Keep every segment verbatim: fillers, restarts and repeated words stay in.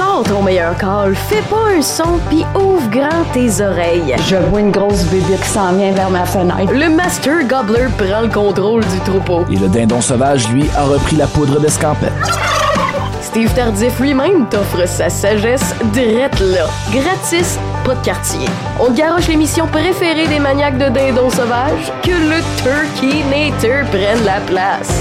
Sors ton meilleur call, fais pas un son pis ouvre grand tes oreilles. Je vois une grosse bébé qui s'en vient vers ma fenêtre. Le Master Gobbler prend le contrôle du troupeau. Et le dindon sauvage, lui, a repris la poudre d'escampette. Steve Tardif lui-même t'offre sa sagesse drette là. Gratis, pas de quartier. On garoche l'émission préférée des maniaques de dindons sauvages, que le Turkey Nator prenne la place.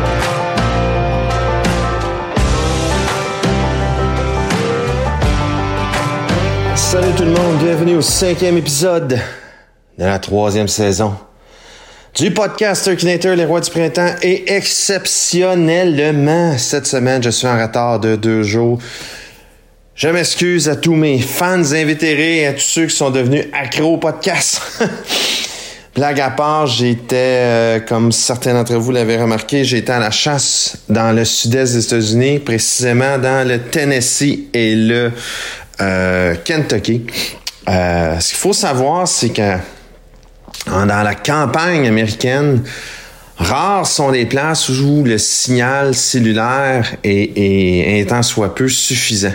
Salut tout le monde, bienvenue au cinquième épisode de la troisième saison du podcast Turkinator, les rois du printemps. Et exceptionnellement, cette semaine, je suis en retard de deux jours. Je m'excuse à tous mes fans invétérés et à tous ceux qui sont devenus accros au podcast. Blague à part, j'étais, euh, comme certains d'entre vous l'avaient remarqué, j'étais à la chasse dans le sud-est des États-Unis, précisément dans le Tennessee et le euh, Kentucky. Euh, ce qu'il faut savoir, c'est que dans la campagne américaine, rares sont les places où le signal cellulaire est, est, est tant soit peu suffisant.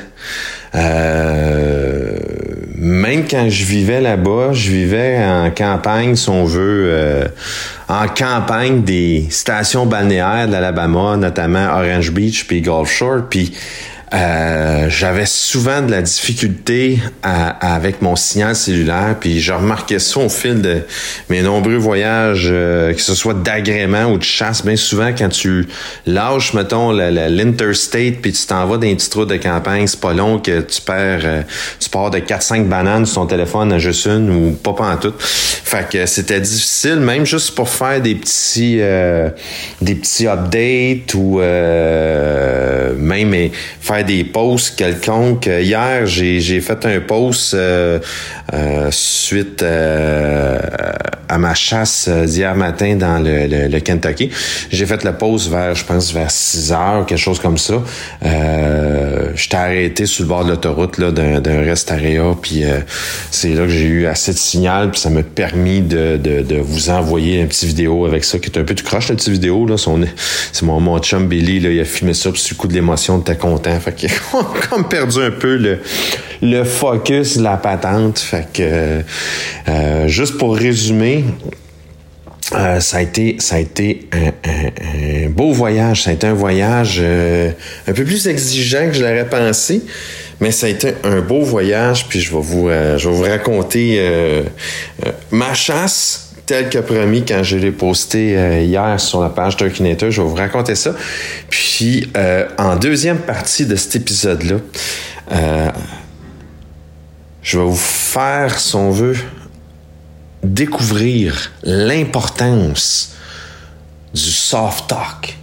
Euh, même quand je vivais là-bas, je vivais en campagne, si on veut, euh, en campagne des stations balnéaires de l'Alabama, notamment Orange Beach puis Gulf Shore, puis Euh, j'avais souvent de la difficulté à, à, avec mon signal cellulaire, puis je remarquais ça au fil de mes nombreux voyages, euh, que ce soit d'agrément ou de chasse. Bien souvent, quand tu lâches, mettons, la, la, l'interstate, puis tu t'en vas dans une petite route de campagne, c'est pas long que tu perds, euh, tu pars de quatre cinq bananes sur ton téléphone à juste une ou pas pantoute. Fait que c'était difficile, même juste pour faire des petits, euh, des petits updates ou euh, même faire des posts quelconques. Hier, j'ai, j'ai fait un post euh, euh, suite euh, à ma chasse d'hier matin dans le, le, le Kentucky. J'ai fait le post vers, je pense, vers six heures, quelque chose comme ça. Euh, j'étais arrêté sur le bord de l'autoroute là, d'un, d'un rest area, puis euh, c'est là que j'ai eu assez de signal, puis ça m'a permis de, de, de vous envoyer une petite vidéo avec ça, qui est un peu tout croche, la petite vidéo. Là. Son, c'est mon, mon chum Billy, là, il a filmé ça, puis sur le coup de l'émotion, t'es content. Fait que on a comme perdu un peu le, le focus de la patente. Fait que euh, juste pour résumer, euh, ça a été ça a été un, un, un beau voyage. Ça a été un voyage euh, un peu plus exigeant que je l'aurais pensé, mais ça a été un beau voyage. Puis je vais vous euh, je vais vous raconter euh, euh, ma chasse. Tel que promis quand je l'ai posté euh, hier sur la page Turkinator, je vais vous raconter ça. Puis, euh, en deuxième partie de cet épisode-là, euh, je vais vous faire, si on veut, découvrir l'importance du soft talk.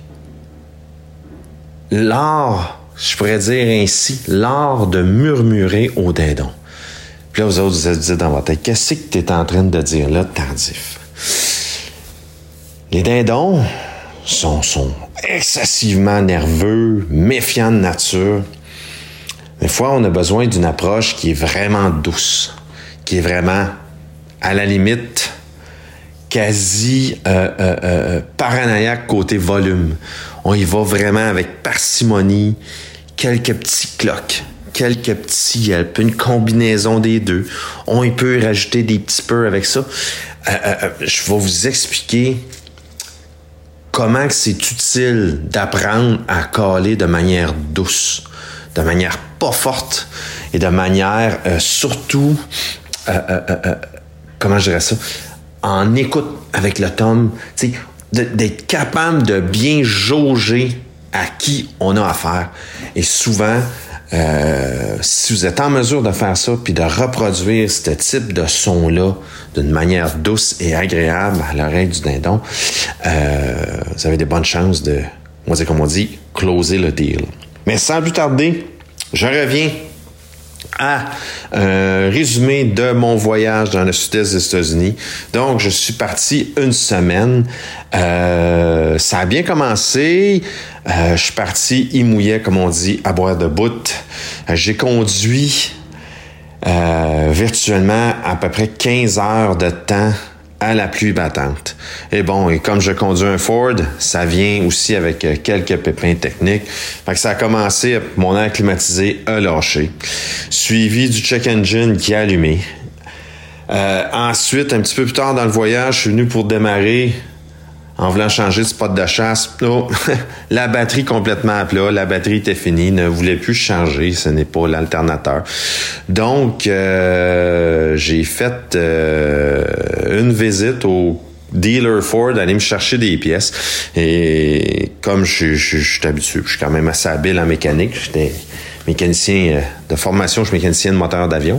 L'art, je pourrais dire ainsi, l'art de murmurer au dindon. Puis là, vous autres, vous êtes dit dans votre tête, qu'est-ce que tu es en train de dire là, Tardif? Les dindons sont, sont excessivement nerveux, méfiants de nature. Des fois, on a besoin d'une approche qui est vraiment douce, qui est vraiment, à la limite, quasi euh, euh, euh, paranoïaque côté volume. On y va vraiment avec parcimonie, quelques petits clocs. Quelques petits, une combinaison des deux. On y peut rajouter des petits peu avec ça. Euh, euh, je vais vous expliquer comment que c'est utile d'apprendre à caler de manière douce, de manière pas forte et de manière euh, surtout, euh, euh, euh, comment je dirais ça, en écoute avec le tome, tu sais, de, d'être capable de bien jauger à qui on a affaire. Et souvent, Euh, si vous êtes en mesure de faire ça puis de reproduire ce type de son-là d'une manière douce et agréable à l'oreille du dindon, euh, vous avez des bonnes chances de, on va dire comme on dit, closer le deal. Mais sans plus tarder, je reviens à un résumé de mon voyage dans le sud-est des États-Unis. Donc, je suis parti une semaine. Euh, ça a bien commencé. Euh, je suis parti, il mouillait, comme on dit, à boire de bout. Euh, j'ai conduit euh, virtuellement à peu près quinze heures de temps à la pluie battante. Et bon, et comme je conduis un Ford, ça vient aussi avec quelques pépins techniques. Fait que ça a commencé, mon air climatisé a lâché. Suivi du check engine qui a allumé. Euh, ensuite, un petit peu plus tard dans le voyage, je suis venu pour démarrer en voulant changer de spot de chasse. Oh, la batterie complètement à plat, la batterie était finie, ne voulait plus changer, ce n'est pas l'alternateur. Donc, euh, j'ai fait euh, une visite au dealer Ford, aller me chercher des pièces. Et comme je, je, je suis habitué, je suis quand même assez habile en mécanique, j'étais mécanicien de formation, je suis mécanicien de moteur d'avion.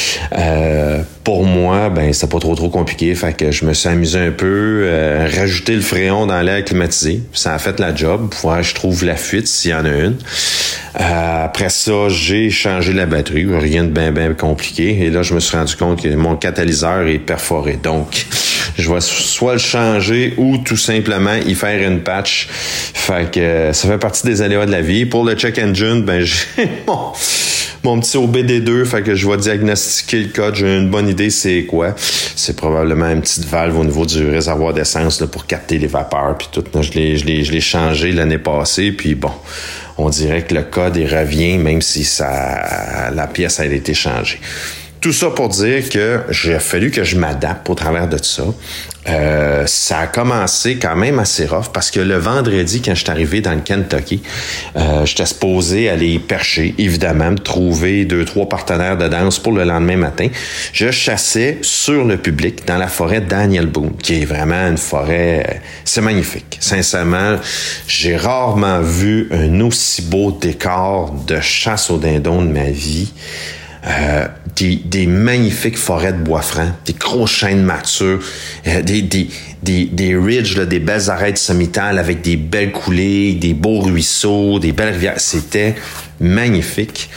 Euh, pour moi, ben c'était pas trop trop compliqué, fait que je me suis amusé un peu, euh, rajouter le fréon dans l'air climatisé, ça a fait la job. Faut que je trouve la fuite s'il y en a une. Euh, après ça, j'ai changé la batterie, rien de bien bien compliqué. Et là, je me suis rendu compte que mon catalyseur est perforé, donc je vais soit le changer ou tout simplement y faire une patch. Fait que euh, ça fait partie des aléas de la vie. Pour le check engine, ben j'ai mon, mon petit O B D deux, fait que je vais diagnostiquer le code. J'ai une bonne idée c'est quoi. C'est probablement une petite valve au niveau du réservoir d'essence là, pour capter les vapeurs puis tout. Là, je l'ai, je l'ai, je l'ai changé l'année passée, puis bon, on dirait que le code il revient même si ça la pièce a été changée. Tout ça pour dire que j'ai fallu que je m'adapte au travers de ça. Euh, ça a commencé quand même assez rough parce que le vendredi, quand je suis arrivé dans le Kentucky, euh, j'étais supposé aller percher, évidemment, me trouver deux, trois partenaires de danse pour le lendemain matin. Je chassais sur le public dans la forêt Daniel Boone, qui est vraiment une forêt, euh, c'est magnifique. Sincèrement, j'ai rarement vu un aussi beau décor de chasse au dindon de ma vie. Euh, des, des magnifiques forêts de bois franc, des grosses chênes matures, euh, des, des, des, des ridges, là, des belles arêtes sommitales avec des belles coulées, des beaux ruisseaux, des belles rivières. C'était magnifique.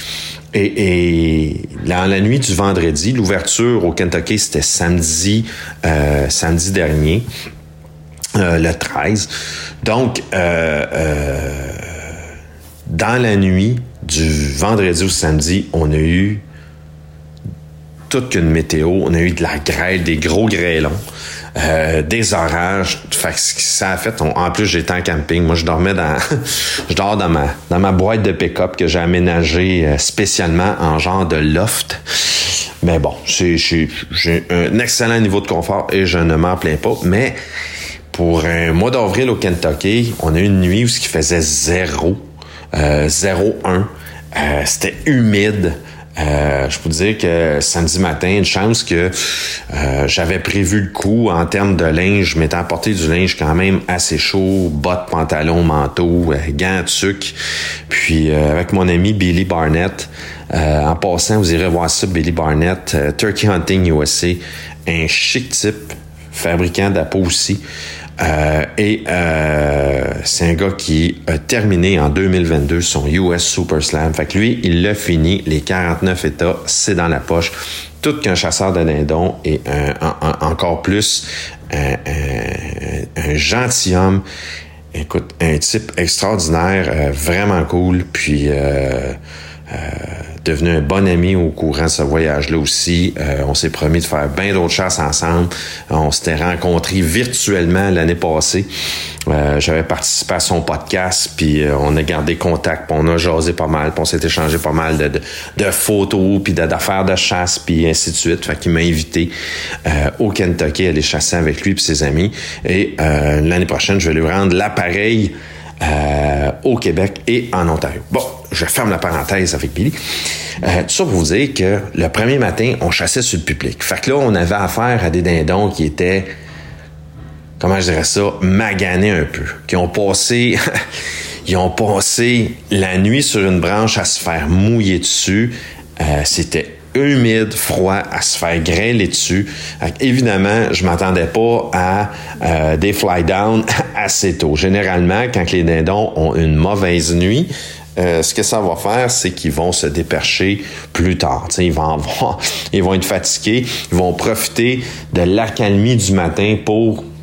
Et, et dans la nuit du vendredi, l'ouverture au Kentucky, c'était samedi, euh, samedi dernier, euh, le treize. Donc, euh, euh, dans la nuit du vendredi au samedi, on a eu toute qu'une météo. On a eu de la grêle, des gros grêlons, euh, des orages. Fait que ça a fait... On, en plus, j'étais en camping. Moi, je dormais dans... je dors dans ma, dans ma boîte de pick-up que j'ai aménagée spécialement en genre de loft. Mais bon, c'est, j'ai, j'ai un excellent niveau de confort et je ne m'en plains pas. Mais pour un mois d'avril au Kentucky, on a eu une nuit où ce qui faisait zéro. Euh, zéro un. Euh, c'était humide. Euh, je peux dire que samedi matin, une chance que euh, j'avais prévu le coup en termes de linge. Je m'étais apporté du linge quand même assez chaud, bottes, pantalons, manteau, euh, gants, tucs. Puis euh, avec mon ami Billy Barnett, euh, en passant, vous irez voir ça, Billy Barnett, euh, Turkey Hunting U S A, un chic type, fabricant d'appât aussi. Euh, et euh, c'est un gars qui a terminé en deux mille vingt-deux son U S Super Slam. Fait que lui, il l'a fini. Les quarante-neuf états, c'est dans la poche. Tout qu'un chasseur de dindons et un, un, un, encore plus un, un, un gentilhomme. Écoute, un type extraordinaire, euh, vraiment cool. Puis... Euh, Euh, devenu un bon ami au courant de ce voyage-là aussi. Euh, on s'est promis de faire bien d'autres chasses ensemble. On s'était rencontrés virtuellement l'année passée. Euh, j'avais participé à son podcast, puis euh, on a gardé contact, puis on a jasé pas mal, puis on s'est échangé pas mal de, de, de photos, puis de, d'affaires de chasse, puis ainsi de suite. Fait qu'il m'a invité euh, au Kentucky à aller chasser avec lui et ses amis. Et euh, l'année prochaine, je vais lui rendre l'appareil Euh, au Québec et en Ontario. Bon, je ferme la parenthèse avec Billy. Euh, tout ça pour vous dire que le premier matin, on chassait sur le public. Fait que là, on avait affaire à des dindons qui étaient, comment je dirais ça, maganés un peu, qui ont passé... Ils ont passé la nuit sur une branche à se faire mouiller dessus. Euh, c'était humide, froid, à se faire grêler dessus. Évidemment, je m'attendais pas à euh, des fly-down assez tôt. Généralement, quand les dindons ont une mauvaise nuit, euh, ce que ça va faire, c'est qu'ils vont se dépercher plus tard. T'sais, ils vont avoir, ils vont être fatigués, ils vont profiter de l'accalmie du matin pour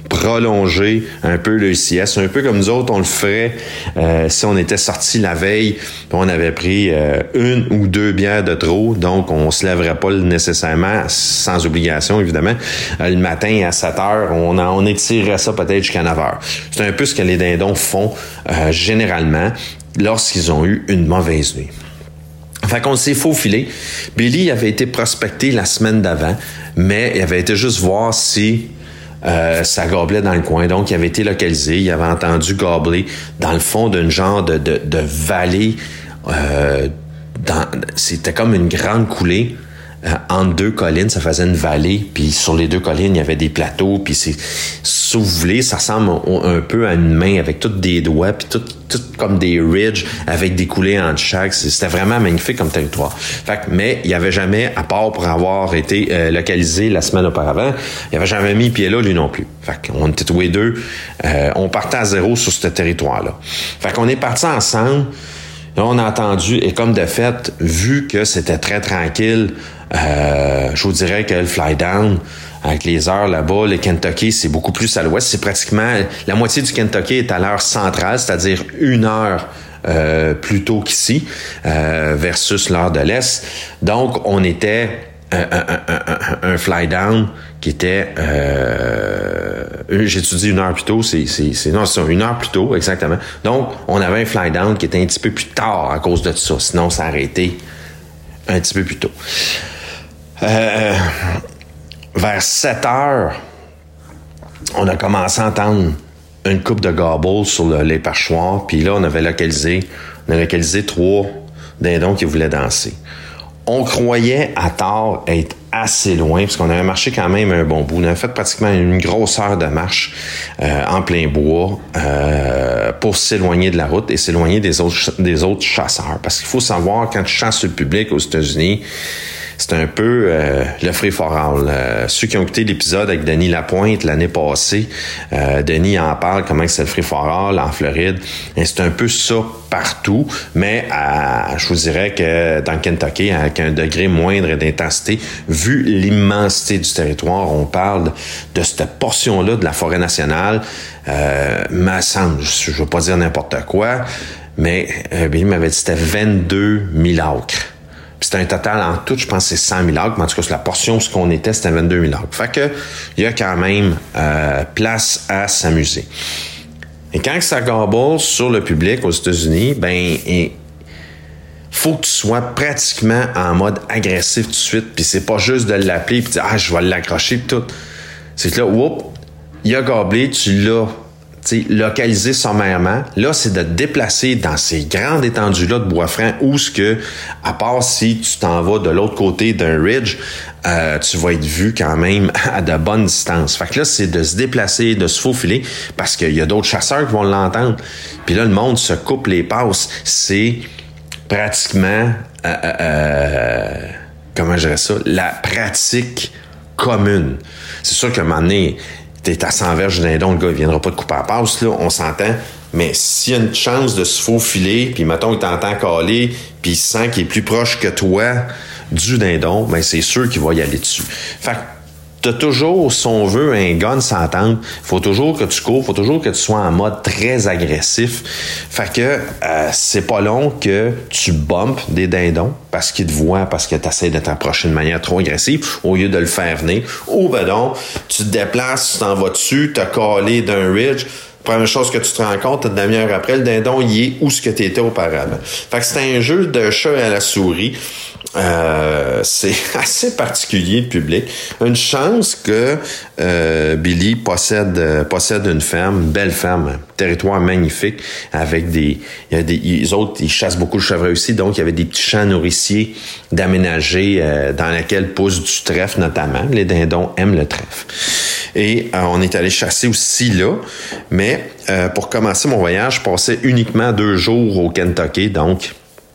prolonger un peu le C S, un peu comme nous autres, on le ferait euh, si on était sorti la veille, on avait pris euh, une ou deux bières de trop, donc on se lèverait pas nécessairement, sans obligation évidemment, euh, le matin à sept heures, on, on étirerait ça peut-être jusqu'à neuf heures. C'est un peu ce que les dindons font euh, généralement lorsqu'ils ont eu une mauvaise nuit. Fait qu'on s'est faufilé. Billy avait été prospecté la semaine d'avant, mais il avait été juste voir si Euh, ça goblait dans le coin, donc il avait été localisé, il avait entendu gobler dans le fond d'une genre de, de, de vallée, euh, dans, c'était comme une grande coulée euh, entre deux collines, ça faisait une vallée, puis sur les deux collines, il y avait des plateaux, puis c'est, si vous voulez, ça ressemble un peu à une main avec toutes des doigts, puis tout, tout comme des ridges avec des coulées entre chaque. C'était vraiment magnifique comme territoire. Fait que, mais il n'y avait jamais, à part pour avoir été euh, localisé la semaine auparavant, il n'avait jamais mis pied là, lui non plus. Fait qu'on était tous les deux, euh, on partait à zéro sur ce territoire-là. Fait qu'on est partis ensemble. Là, on a entendu, et comme de fait, vu que c'était très tranquille, euh, je vous dirais que le fly down, avec les heures là-bas, le Kentucky, c'est beaucoup plus à l'ouest. C'est pratiquement, la moitié du Kentucky est à l'heure centrale, c'est-à-dire une heure euh, plus tôt qu'ici, euh, versus l'heure de l'Est. Donc, on était un, un, un, un, un fly down qui était, euh, j'étudie une heure plus tôt, c'est, c'est, c'est, non, c'est une heure plus tôt, exactement. Donc, on avait un fly down qui était un petit peu plus tard à cause de ça. Sinon, ça aurait été un petit peu plus tôt. Euh, vers sept heures, on a commencé à entendre une coupe de gobbles sur le, les perchoirs, puis là, on avait localisé, on a localisé trois dindons qui voulaient danser. On croyait à tort être assez loin, parce qu'on avait marché quand même un bon bout. On avait fait pratiquement une grosse heure de marche euh, en plein bois euh, pour s'éloigner de la route et s'éloigner des autres, des autres chasseurs. Parce qu'il faut savoir, quand tu chasses sur le public aux États-Unis, c'est un peu euh, le free for all. Euh, ceux qui ont écouté l'épisode avec Denis Lapointe l'année passée, euh, Denis en parle, comment c'est le free for all en Floride. Et c'est un peu ça partout, mais à, je vous dirais que dans le Kentucky, avec un degré moindre d'intensité, vu l'immensité du territoire, on parle de cette portion-là de la forêt nationale, euh, me semble, je ne veux pas dire n'importe quoi, mais euh, il m'avait dit que c'était vingt-deux mille acres. Puis c'était un total en tout, je pense que c'est cent mille acres, mais en tout cas, c'est la portion où ce qu'on était, c'était vingt-deux mille acres. Fait que, il y a quand même euh, place à s'amuser. Et quand ça gobble sur le public aux États-Unis, ben, il faut que tu sois pratiquement en mode agressif tout de suite, puis c'est pas juste de l'appeler puis de dire « Ah, je vais l'accrocher » puis tout. C'est que là, whoop, il a goblé, tu l'as localisé sommairement. Là, c'est de te déplacer dans ces grandes étendues-là de bois franc où ce que, à part si tu t'en vas de l'autre côté d'un ridge, euh, tu vas être vu quand même à de bonnes distances. Fait que là, c'est de se déplacer, de se faufiler, parce qu'il y a d'autres chasseurs qui vont l'entendre. Puis là, le monde se coupe les passes. C'est pratiquement, euh, euh, comment je dirais ça, la pratique commune. C'est sûr qu'à un moment donné, t'es à cent verges d'un dindon, le gars, il viendra pas te couper à passe, là, on s'entend. Mais s'il y a une chance de se faufiler, puis mettons, il t'entend caler, puis il sent qu'il est plus proche que toi du dindon, ben c'est sûr qu'il va y aller dessus. Fait que t'as toujours, si on veut, un gun s'entendre. Faut toujours que tu cours, faut toujours que tu sois en mode très agressif. Fait que euh, c'est pas long que tu bumpes des dindons parce qu'ils te voient, parce que tu essaies de t'approcher de manière trop agressive au lieu de le faire venir. Ou ben donc, tu te déplaces, tu t'en vas dessus, t'as calé d'un ridge. Première chose que tu te rends compte, une demi-heure après, le dindon, il est où ce que tu étais auparavant. Fait que c'est un jeu de chat à la souris. Euh, c'est assez particulier, le public. Une chance que euh, Billy possède euh, possède une ferme, une belle ferme, un territoire magnifique, avec des... Il y a des les autres, ils chassent beaucoup de chevreuils aussi, donc il y avait des petits champs nourriciers d'aménager euh, dans lesquels pousse du trèfle notamment. Les dindons aiment le trèfle. Et euh, on est allé chasser aussi là, mais euh, pour commencer mon voyage, je passais uniquement deux jours au Kentucky, donc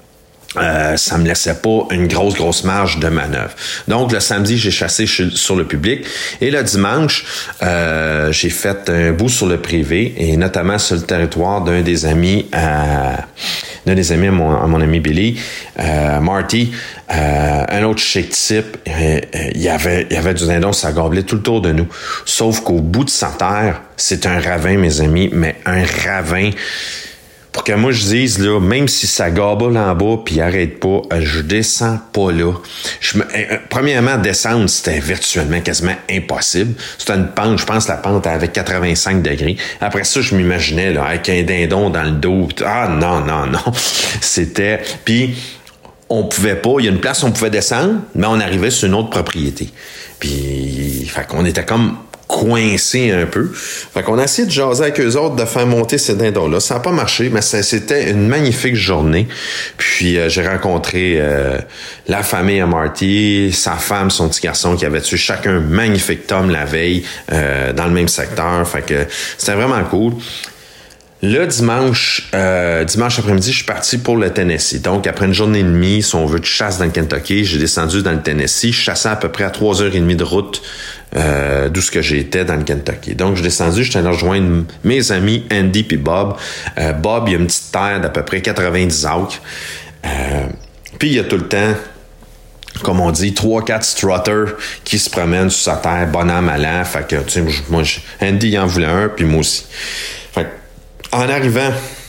Euh, ça me laissait pas une grosse, grosse marge de manœuvre. Donc, le samedi, j'ai chassé sur le public. Et le dimanche, euh, j'ai fait un bout sur le privé, et notamment sur le territoire d'un des amis à, donne des amis à mon, à mon ami Billy, euh, Marty, euh, un autre chic type. Euh, euh, il y avait, il y avait du dindon, ça gobelait tout le tour de nous. Sauf qu'au bout de sa terre, c'est un ravin, mes amis, mais un ravin. Pour que moi je dise, là, même si ça gabole en bas puis il arrête pas, je descends pas là. Je me, euh, premièrement, descendre, c'était virtuellement quasiment impossible. C'était une pente, je pense la pente avait quatre-vingt-cinq degrés. Après ça, je m'imaginais là, avec un dindon dans le dos. Ah non, non, non. C'était... Puis, on pouvait pas... Il y a une place où on pouvait descendre, mais on arrivait sur une autre propriété. Puis, fait qu'on était comme... coincé un peu. Fait qu'on a essayé de jaser avec eux autres, de faire monter ces dindons-là. Ça n'a pas marché, mais ça, c'était une magnifique journée. Puis euh, j'ai rencontré euh, la famille à Marty, sa femme, son petit garçon qui avait tué chacun un magnifique tome la veille euh, dans le même secteur. Fait que c'était vraiment cool. Le dimanche, euh, dimanche après-midi, je suis parti pour le Tennessee. Donc, après une journée et demie, si on veut, de chasse dans le Kentucky, j'ai descendu dans le Tennessee. Je chassais à peu près à trois heures trente de route euh, d'où ce que j'étais dans le Kentucky. Donc, je suis descendu, j'étais allé rejoindre mes amis Andy puis Bob. Euh, Bob, il a une petite terre d'à peu près quatre-vingt-dix acres. Euh, puis, il y a tout le temps... comme on dit, trois, quatre strutters qui se promènent sur sa terre, bon an, mal an. Fait que, tu sais, moi, je, Andy, il en voulait un, puis moi aussi. Fait que, en arrivant,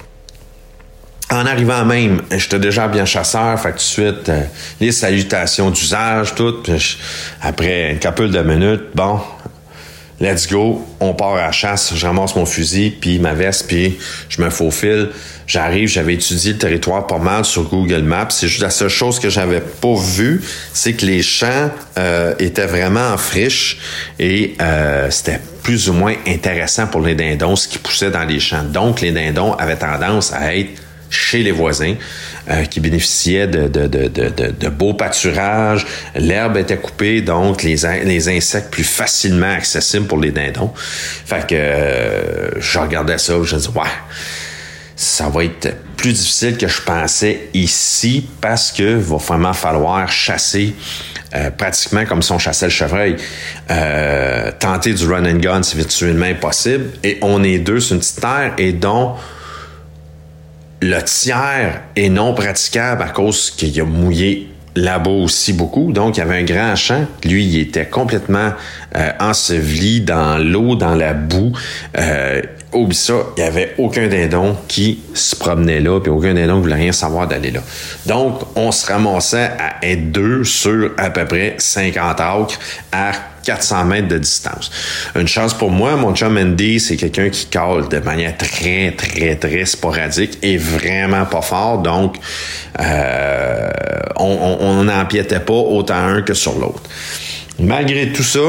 en arrivant même, j'étais déjà bien chasseur, fait que tout de suite, euh, les salutations d'usage, tout. Puis je, après une couple de minutes, bon, let's go, on part à la chasse, je ramasse mon fusil, puis ma veste, puis je me faufile. J'arrive, j'avais étudié le territoire pas mal sur Google Maps. C'est juste la seule chose que j'avais pas vue, c'est que les champs euh, étaient vraiment en friche et euh, c'était plus ou moins intéressant pour les dindons, ce qui poussait dans les champs. Donc, les dindons avaient tendance à être chez les voisins euh, qui bénéficiaient de, de, de, de, de, de beaux pâturages. L'herbe était coupée, donc les, les insectes plus facilement accessibles pour les dindons. Fait que euh, je regardais ça et je me disais, ouais, ça va être plus difficile que je pensais ici parce que va vraiment falloir chasser euh, pratiquement comme si on chassait le chevreuil. Euh, tenter du run and gun, c'est virtuellement impossible. Et on est deux sur une petite terre et dont le tiers est non praticable à cause qu'il a mouillé là-bas aussi beaucoup. Donc, il y avait un grand champ. Lui, il était complètement euh, enseveli dans l'eau, dans la boue. Euh, Oublie ça, il n'y avait aucun dindon qui se promenait là, puis aucun dindon ne voulait rien savoir d'aller là. Donc, on se ramassait à être deux sur à peu près cinquante acres à quatre cents mètres de distance. Une chance pour moi, mon chum Andy, c'est quelqu'un qui cale de manière très, très, très sporadique et vraiment pas fort. Donc, euh, on n'empiétait pas autant un que sur l'autre. Malgré tout ça,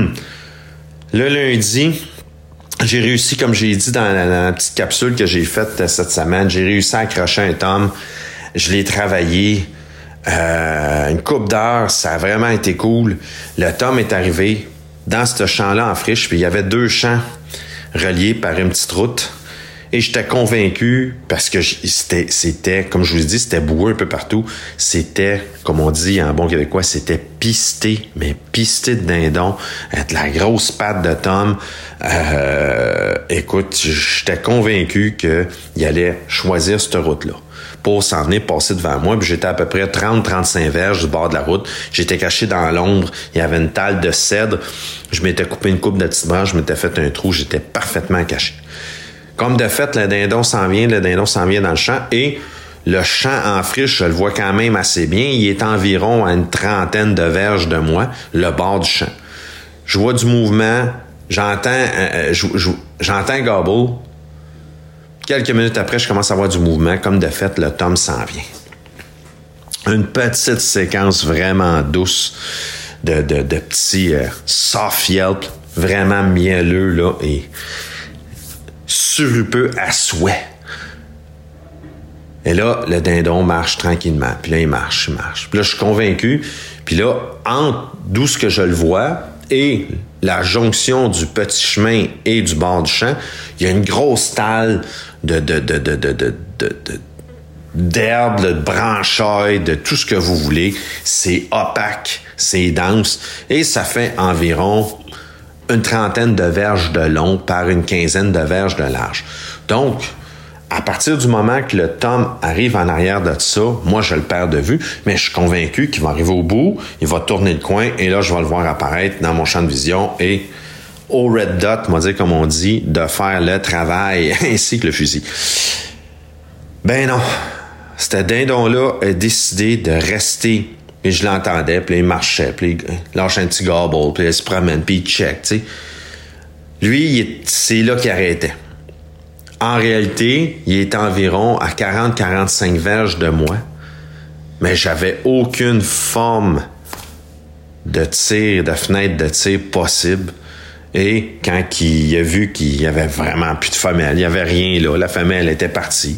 le lundi, j'ai réussi, comme j'ai dit dans la, dans la petite capsule que j'ai faite cette semaine, j'ai réussi à accrocher un tome. Je l'ai travaillé euh, une couple d'heures. Ça a vraiment été cool. Le tome est arrivé dans ce champ-là en friche. Puis il y avait deux champs reliés par une petite route. Et j'étais convaincu, parce que c'était, c'était, comme je vous l'ai dit, c'était boueux un peu partout. C'était, comme on dit en bon québécois, c'était pisté, mais pisté de dindon, de la grosse patte de tome. Euh, écoute, j'étais convaincu qu'il allait choisir cette route-là pour s'en venir passer devant moi. Puis j'étais à peu près trente à trente-cinq verges du bord de la route. J'étais caché dans l'ombre. Il y avait une talle de cèdre. Je m'étais coupé une coupe de petites branches. Je m'étais fait un trou. J'étais parfaitement caché. Comme de fait, le dindon s'en vient, le dindon s'en vient dans le champ et le champ en friche, je le vois quand même assez bien. Il est environ à une trentaine de verges de moi, le bord du champ. Je vois du mouvement, j'entends, euh, je, je, j'entends gobble. Quelques minutes après, je commence à voir du mouvement. Comme de fait, le tome s'en vient. Une petite séquence vraiment douce de, de, de petits euh, soft yelp, vraiment mielleux là et surupeux à souhait. Et là, le dindon marche tranquillement. Puis là, il marche, il marche. Puis là, je suis convaincu. Puis là, entre d'où ce que je le vois et la jonction du petit chemin et du bord du champ, il y a une grosse talle de, de, de, de, de, de, de, de d'herbe, de branchailles, de tout ce que vous voulez. C'est opaque, c'est dense. Et ça fait environ une trentaine de verges de long par une quinzaine de verges de large. Donc, à partir du moment que le Tom arrive en arrière de ça, moi, je le perds de vue, mais je suis convaincu qu'il va arriver au bout, il va tourner le coin, et là, je vais le voir apparaître dans mon champ de vision, et au red dot, on va dire comme on dit, de faire le travail, ainsi que le fusil. Ben non, ce dindon-là a décidé de rester, et je l'entendais, puis il marchait, puis il lâchait un petit gobble, puis il se promène, puis il check, tu sais. Lui, il est, c'est là qu'il arrêtait. En réalité, il est environ à quarante à quarante-cinq verges de moi, mais j'avais aucune forme de tir, de fenêtre de tir possible. Et quand il a vu qu'il y avait vraiment plus de femelle, il n'y avait rien là, la femelle était partie.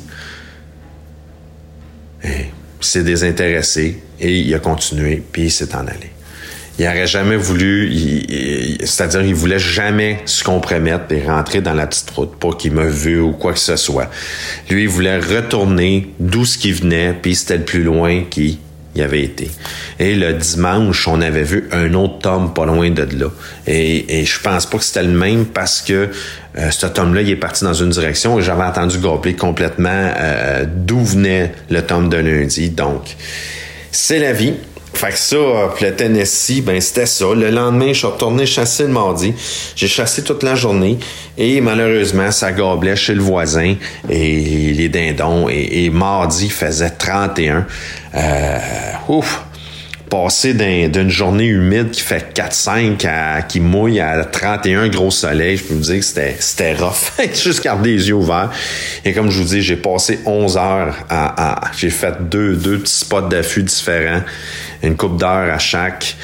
Et il s'est désintéressé et il a continué, puis il s'est en allé. Il n'aurait jamais voulu, il, il, c'est-à-dire il voulait jamais se compromettre et rentrer dans la petite route, pas qu'il me vu ou quoi que ce soit. Lui, il voulait retourner d'où ce qui venait, puis c'était le plus loin qu'il y avait été. Et le dimanche, on avait vu un autre Tom pas loin de là. Et, et je pense pas que c'était le même parce que euh, ce Tom-là, il est parti dans une direction et j'avais entendu gobler complètement euh, d'où venait le Tom de lundi. Donc, c'est la vie. Fait que ça, puis le Tennessee, ben c'était ça. Le lendemain, je suis retourné chasser le mardi. J'ai chassé toute la journée et malheureusement, ça goblait chez le voisin et les dindons. Et, et mardi, il faisait trente et un. Euh, ouf! Passer d'un, d'une journée humide qui fait quatre cinq à qui mouille à trente et un gros soleil, je peux vous dire que c'était, c'était rough. Juste garder les yeux ouverts. Et comme je vous dis, j'ai passé onze heures à, à j'ai fait deux, deux petits spots d'affût différents, une couple d'heures à chaque.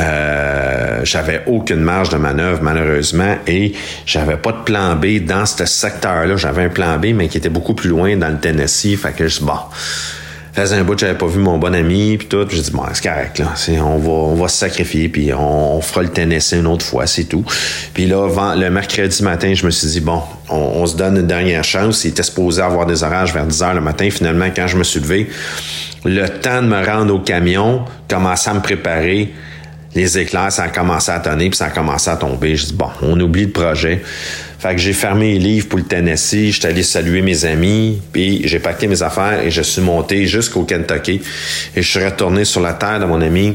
Euh, j'avais aucune marge de manœuvre, malheureusement, et j'avais pas de plan B dans ce secteur-là. J'avais un plan B, mais qui était beaucoup plus loin dans le Tennessee. Fait que je dis, bon, faisait un bout que j'avais pas vu mon bon ami puis tout, puis j'ai dit bon, c'est correct là, c'est, on va on va se sacrifier puis on, on fera le Tennessee une autre fois, c'est tout. Puis là le mercredi matin, je me suis dit bon, on, on se donne une dernière chance. Il était supposé avoir des orages vers dix heures le matin. Finalement, quand je me suis levé, le temps de me rendre au camion, commencer à me préparer, les éclairs, ça a commencé à tonner puis ça a commencé à tomber. Je dis bon, on oublie le projet. Fait que j'ai fermé les livres pour le Tennessee, j'étais allé saluer mes amis, puis j'ai paqué mes affaires et je suis monté jusqu'au Kentucky. Et je suis retourné sur la terre de mon ami,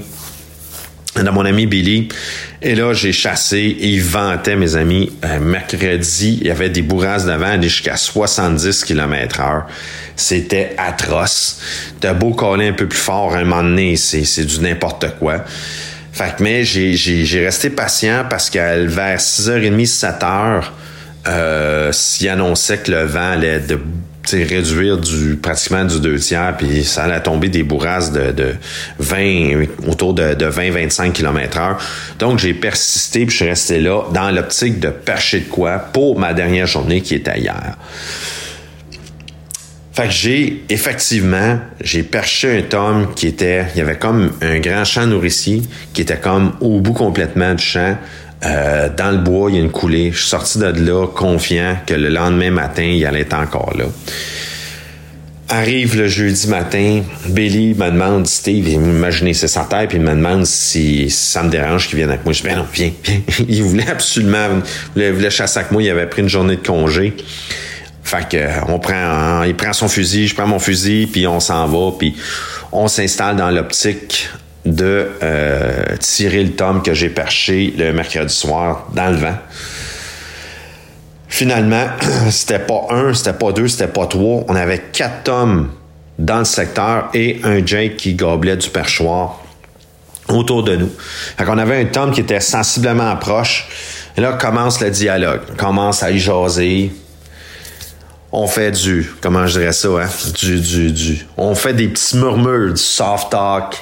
de mon ami Billy. Et là, j'ai chassé et il ventait, mes amis. Euh, mercredi, il y avait des bourrasques de vent aller jusqu'à soixante-dix kilomètres heure. C'était atroce. T'as beau coller un peu plus fort, à un moment donné, c'est, c'est du n'importe quoi. Fait que, mais j'ai, j'ai, j'ai resté patient parce qu'à vers six heures trente, sept heures, euh, s'il annonçait que le vent allait de, réduire du, pratiquement du deux tiers, puis ça allait tomber des bourrasques de, de vingt, autour de, de vingt à vingt-cinq kilomètres heure. Donc, j'ai persisté puis je suis resté là dans l'optique de percher de quoi pour ma dernière journée qui était hier. Fait que j'ai, effectivement, j'ai perché un Tom qui était, il y avait comme un grand champ nourricier qui était comme au bout complètement du champ. Euh, dans le bois, il y a une coulée. Je suis sorti de là confiant que le lendemain matin, il allait être encore là. Arrive le jeudi matin, Billy me demande, Steve, imaginez, c'est sa tête, puis il me demande si, si ça me dérange qu'il vienne avec moi. Je dis, ben non, viens, viens. Il voulait absolument, il voulait chasser avec moi, il avait pris une journée de congé. Fait que on prend, il prend son fusil, je prends mon fusil, puis on s'en va, puis on s'installe dans l'optique de euh, tirer le Tom que j'ai perché le mercredi soir dans le vent. Finalement, c'était pas un, c'était pas deux, c'était pas trois. On avait quatre Toms dans le secteur et un Jake qui goblait du perchoir autour de nous. Fait qu'on avait un Tom qui était sensiblement proche. Et là, commence le dialogue. On commence à y jaser. On fait du, comment je dirais ça, hein? Du, du, du. On fait des petits murmures, du soft talk.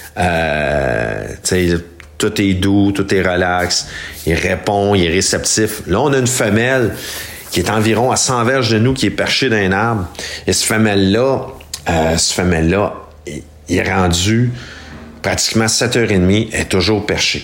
Euh, tu sais, tout est doux, tout est relax. Il répond, il est réceptif. Là, on a une femelle qui est environ à cent verges de nous, qui est perchée dans un arbre. Et cette femelle-là, euh, cette femelle-là, il, il est rendu pratiquement sept heures trente, elle est toujours perchée.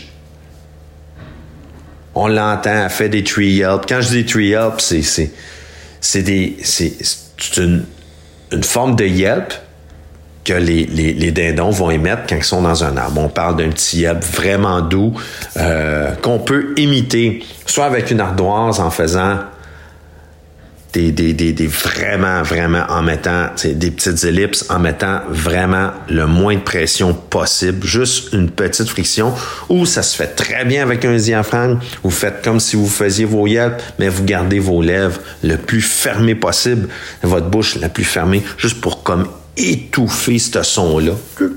On l'entend, elle fait des tree yelp. Quand je dis tree yelp, c'est, c'est, c'est des, c'est, c'est une, une forme de yelp que les, les, les dindons vont émettre quand ils sont dans un arbre. On parle d'un petit yelp vraiment doux euh, qu'on peut imiter, soit avec une ardoise en faisant des, des, des, des vraiment, vraiment en mettant des petites ellipses, en mettant vraiment le moins de pression possible, juste une petite friction, ou ça se fait très bien avec un diaphragme. Vous faites comme si vous faisiez vos yelps, mais vous gardez vos lèvres le plus fermées possible, votre bouche la plus fermée, juste pour comme étouffer ce son-là.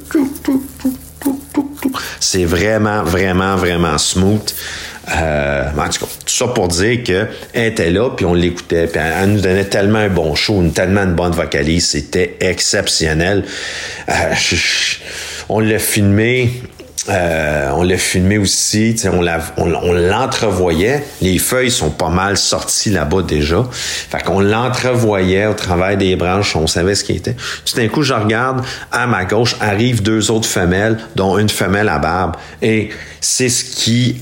C'est vraiment, vraiment, vraiment smooth. Euh, en tout cas, tout ça pour dire qu'elle était là, puis on l'écoutait, puis elle, elle nous donnait tellement un bon show, une, tellement une bonne vocalise, c'était exceptionnel. Euh, je, je, on l'a filmé, euh, on l'a filmé aussi, on, l'a, on, on l'entrevoyait, les feuilles sont pas mal sorties là-bas déjà, fait qu'on l'entrevoyait au travers des branches, on savait ce qui était. Tout d'un coup, je regarde, à ma gauche, arrivent deux autres femelles, dont une femelle à barbe, et c'est ce qui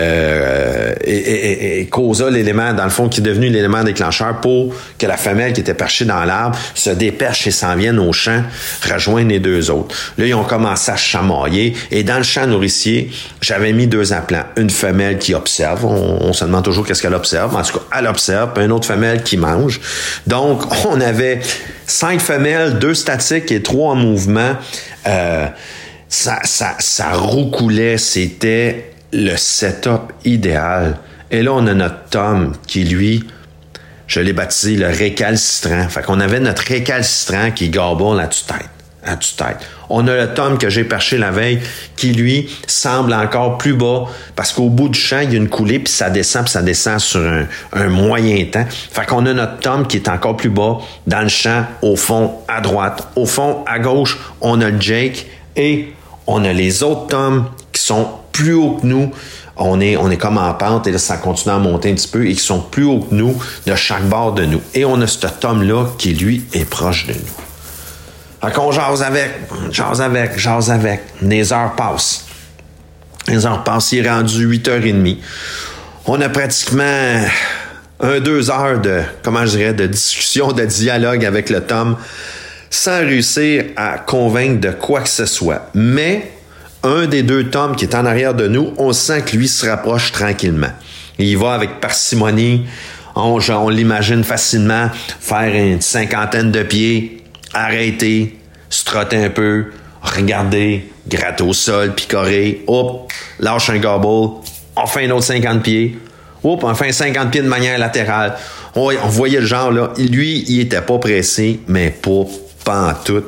euh, et, et, et causa l'élément, dans le fond, qui est devenu l'élément déclencheur pour que la femelle qui était perchée dans l'arbre se dépêche et s'en vienne au champ, rejoindre les deux autres. Là, ils ont commencé à chamailler, et dans le champ nourricier, j'avais mis deux implants. Une femelle qui observe, on, on se demande toujours qu'est-ce qu'elle observe, en tout cas, elle observe, puis une autre femelle qui mange. Donc, on avait cinq femelles, deux statiques et trois en mouvement. Euh, Ça, ça, ça roucoulait, c'était le setup idéal. Et là, on a notre Tom qui, lui, je l'ai baptisé le récalcitrant. Fait qu'on avait notre récalcitrant qui garbole à tue-tête, à tue-tête. On a le Tom que j'ai perché la veille qui, lui, semble encore plus bas parce qu'au bout du champ, il y a une coulée puis ça descend puis ça descend sur un, un moyen temps. Fait qu'on a notre Tom qui est encore plus bas dans le champ, au fond, à droite. Au fond, à gauche, on a le Jake et on a les autres tomes qui sont plus hauts que nous. On est, on est comme en pente et là, ça continue à monter un petit peu et qui sont plus hauts que nous de chaque bord de nous. Et on a ce tome-là qui, lui, est proche de nous. Fait qu'on jase avec, jase avec, jase avec. Les heures passent. Les heures passent. Il est rendu huit heures trente. On a pratiquement un, deux heures de, comment je dirais, de discussion, de dialogue avec le tome, sans réussir à convaincre de quoi que ce soit. Mais un des deux tomes qui est en arrière de nous, on sent que lui se rapproche tranquillement. Il va avec parcimonie, on, on l'imagine facilement faire une cinquantaine de pieds, arrêter, se trotter un peu, regarder, gratter au sol, picorer, hop, lâche un gobble, on fait un autre cinquante pieds, hop, on fait un cinquante pieds de manière latérale. On, on voyait le genre, là, lui, il était pas pressé, mais pas pas en tout.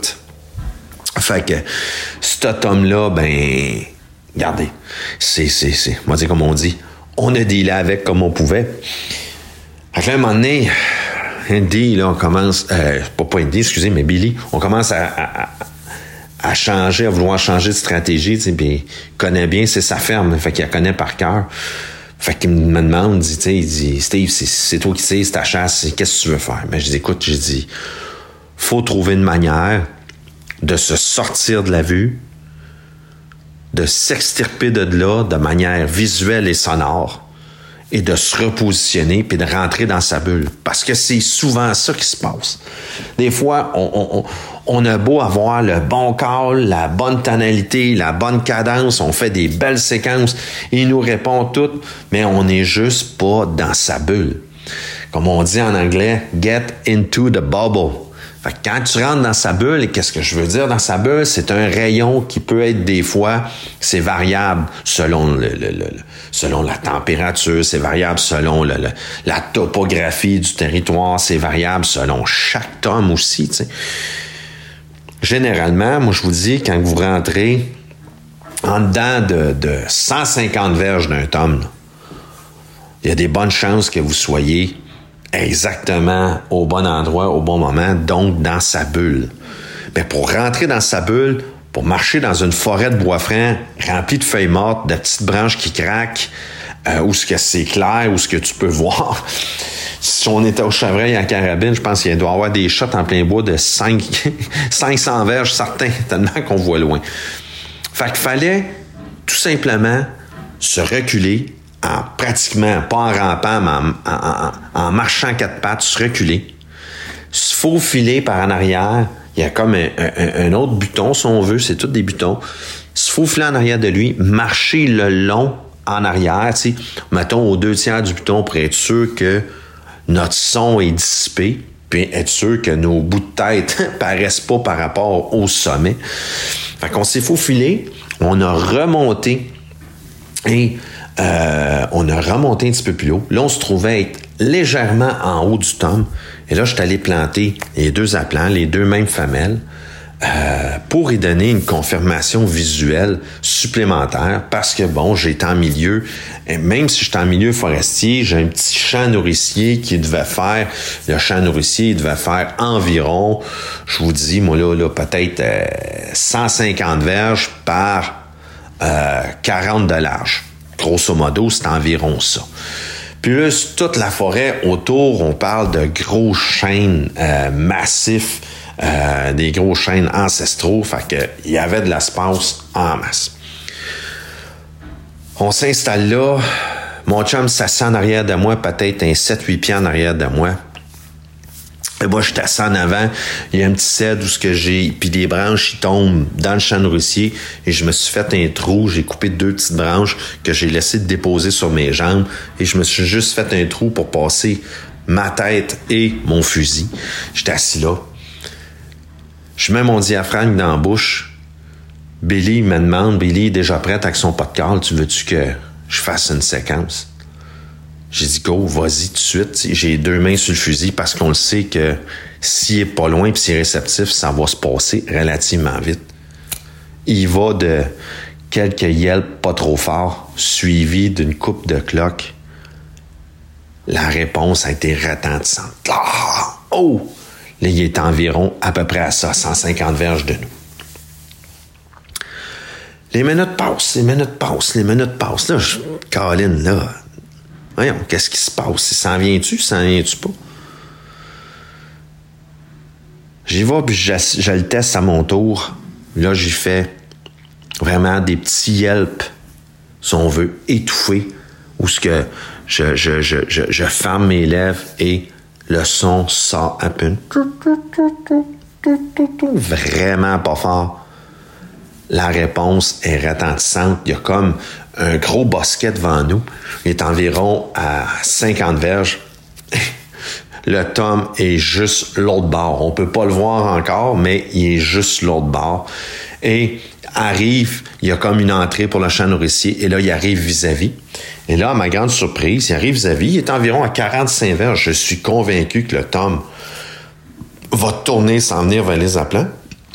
Fait que cet homme-là, ben, regardez, c'est, c'est, c'est, on va dire comme on dit, on a dealé avec comme on pouvait. Fait que là, à un moment donné, Andy, là, on commence, euh, pas, pas Andy, excusez, mais Billy, on commence à, à, à changer, à vouloir changer de stratégie, tu sais, puis il connaît bien, c'est sa ferme, fait qu'il la connaît par cœur. Fait qu'il me demande, il dit, il dit, Steve, c'est, c'est toi qui sais, c'est ta chasse, qu'est-ce que tu veux faire? Mais je dis, écoute, j'ai dit, faut trouver une manière de se sortir de la vue, de s'extirper de là de manière visuelle et sonore et de se repositionner puis de rentrer dans sa bulle. Parce que c'est souvent ça qui se passe. Des fois, on, on, on a beau avoir le bon call, la bonne tonalité, la bonne cadence, on fait des belles séquences, il nous répond tout, mais on n'est juste pas dans sa bulle. Comme on dit en anglais, « get into the bubble ». Fait que quand tu rentres dans sa bulle, et qu'est-ce que je veux dire dans sa bulle? C'est un rayon qui peut être des fois, c'est variable selon le, le, le selon la température, c'est variable selon le, le, la topographie du territoire, c'est variable selon chaque tome aussi, tu sais. Généralement, moi je vous dis, quand vous rentrez en dedans de, de cent cinquante verges d'un tome, il y a des bonnes chances que vous soyez exactement au bon endroit, au bon moment, donc dans sa bulle. Mais pour rentrer dans sa bulle, pour marcher dans une forêt de bois franc remplie de feuilles mortes, de petites branches qui craquent, euh, où ce que c'est clair, où ce que tu peux voir. Si on était au Chevreuil en carabine, je pense qu'il doit y avoir des shots en plein bois de cinq cents verges certains, tellement qu'on voit loin. Fait qu'il fallait tout simplement se reculer, en pratiquement, pas en rampant, mais en, en, en, en marchant quatre pattes, se reculer, se faufiler par en arrière. Il y a comme un, un, un autre buton, si on veut, c'est tous des butons. Se faufiler en arrière de lui, marcher le long en arrière, tu sais, mettons aux deux tiers du buton pour être sûr que notre son est dissipé, puis être sûr que nos bouts de tête paraissent pas par rapport au sommet. Fait qu'on s'est faufilé, on a remonté et euh, on a remonté un petit peu plus haut. Là, on se trouvait être légèrement en haut du tome. Et là, je suis allé planter les deux aplants, les deux mêmes femelles, euh, pour y donner une confirmation visuelle supplémentaire parce que, bon, j'étais en milieu, et même si j'étais en milieu forestier, j'ai un petit champ nourricier qui devait faire, le champ nourricier, il devait faire environ, je vous dis, moi là, là peut-être euh, cent cinquante verges par euh, quarante de large. Grosso modo, c'est environ ça. Plus toute la forêt autour, on parle de gros chênes euh, massifs, euh, des gros chênes ancestraux, fait que il y avait de l'espace en masse. On s'installe là, mon chum s'assit en arrière de moi, peut-être un sept huit pieds en arrière de moi. Et moi, je suis assis en avant, il y a un petit cèdre où ce que j'ai, puis les branches, ils tombent dans le champ nourricier, et je me suis fait un trou, j'ai coupé deux petites branches que j'ai laissé déposer sur mes jambes, et je me suis juste fait un trou pour passer ma tête et mon fusil. J'étais assis là. Je mets mon diaphragme dans la bouche. Billy me demande, Billy est déjà prête avec son pot de call, tu veux-tu que je fasse une séquence? J'ai dit, go, vas-y tout de suite. J'ai les deux mains sur le fusil parce qu'on le sait que s'il est pas loin et s'il est réceptif, ça va se passer relativement vite. Il va de quelques yelps pas trop forts, suivi d'une coupe de cloques. La réponse a été retentissante. Ah! Oh! Là, il est environ à peu près à ça, cent cinquante verges de nous. Les minutes passent, les minutes passent, les minutes passent. Là, je... Colin, là... Voyons, qu'est-ce qui se passe? S'en vient-tu? S'en vient-tu pas? J'y vais, puis je, je le teste à mon tour. Là, j'y fais vraiment des petits yelps, si on veut, étouffés, où ce que je, je, je, je, je ferme mes lèvres et le son sort à peine. Vraiment pas fort. La réponse est retentissante. Il y a comme un gros bosquet devant nous. Il est environ à cinquante verges. Le tome est juste l'autre bord. On peut pas le voir encore, mais il est juste l'autre bord. Et arrive, il y a comme une entrée pour le champ nourricier, et là, il arrive vis-à-vis. Et là, à ma grande surprise, il arrive vis-à-vis, il est environ à quarante-cinq verges. Je suis convaincu que le tome va tourner, s'en venir vers les aplants.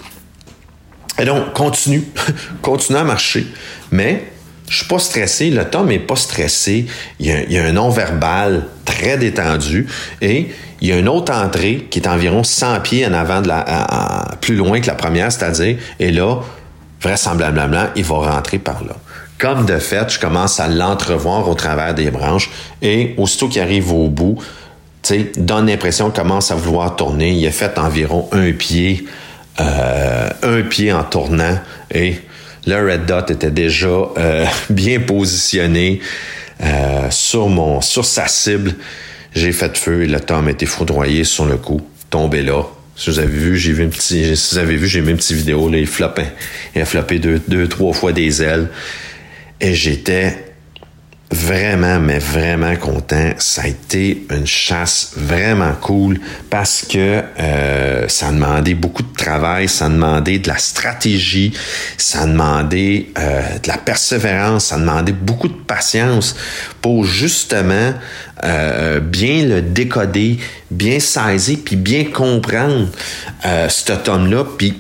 Et donc, continue, continue à marcher. Mais je suis pas stressé, le tome est pas stressé. Il y a, il y a un non-verbal très détendu. Et il y a une autre entrée qui est environ cent pieds en avant, de la, à, à, plus loin que la première, c'est-à-dire, et là, vraisemblablement, il va rentrer par là. Comme de fait, je commence à l'entrevoir au travers des branches. Et aussitôt qu'il arrive au bout, tu sais, donne l'impression qu'il commence à vouloir tourner. Il a fait environ un pied... Euh, un pied en tournant et le red dot était déjà euh, bien positionné euh, sur mon sur sa cible. J'ai fait feu et le tome a été foudroyé sur le coup, tombé là. Si vous avez vu, j'ai vu une petite, si vous avez vu, j'ai mis une petite vidéo là, il floppe, il a floppé deux, deux, trois fois des ailes et j'étais vraiment, mais vraiment content. Ça a été une chasse vraiment cool parce que euh, ça a demandé beaucoup de travail, ça a demandé de la stratégie, ça a demandé euh, de la persévérance, ça a demandé beaucoup de patience pour justement euh, bien le décoder, bien saisir, puis bien comprendre euh, cet tome-là, puis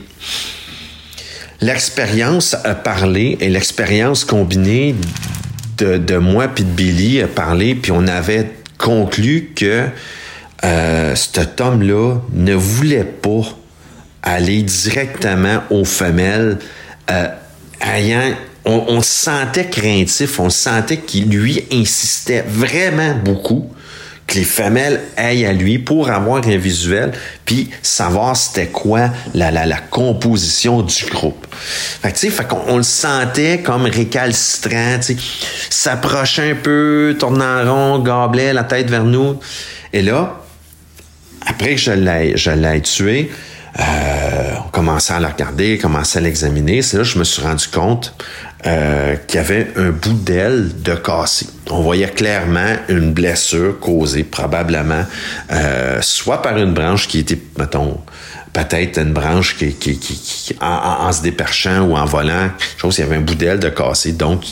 l'expérience a parlé et l'expérience combinée De, de moi puis de Billy a parlé, puis on avait conclu que euh, cet homme-là ne voulait pas aller directement aux femelles, euh, ayant, on, on se sentait craintif, on sentait qu'il lui insistait vraiment beaucoup que les femelles aillent à lui pour avoir un visuel puis savoir c'était quoi la, la, la composition du groupe. Fait que tu sais, fait qu'on on le sentait comme récalcitrant, tu sais, s'approchait un peu, tournant en rond, gablait la tête vers nous. Et là, après que je l'ai, je l'ai tué, Euh, on commençait à le regarder, on commençait à l'examiner. C'est là que je me suis rendu compte euh, qu'il y avait un bout d'aile de cassé. On voyait clairement une blessure causée probablement euh, soit par une branche qui était, mettons, peut-être une branche qui, qui, qui, qui en, en, en se déperchant ou en volant, quelque chose, il y avait un bout d'aile de cassé. Donc,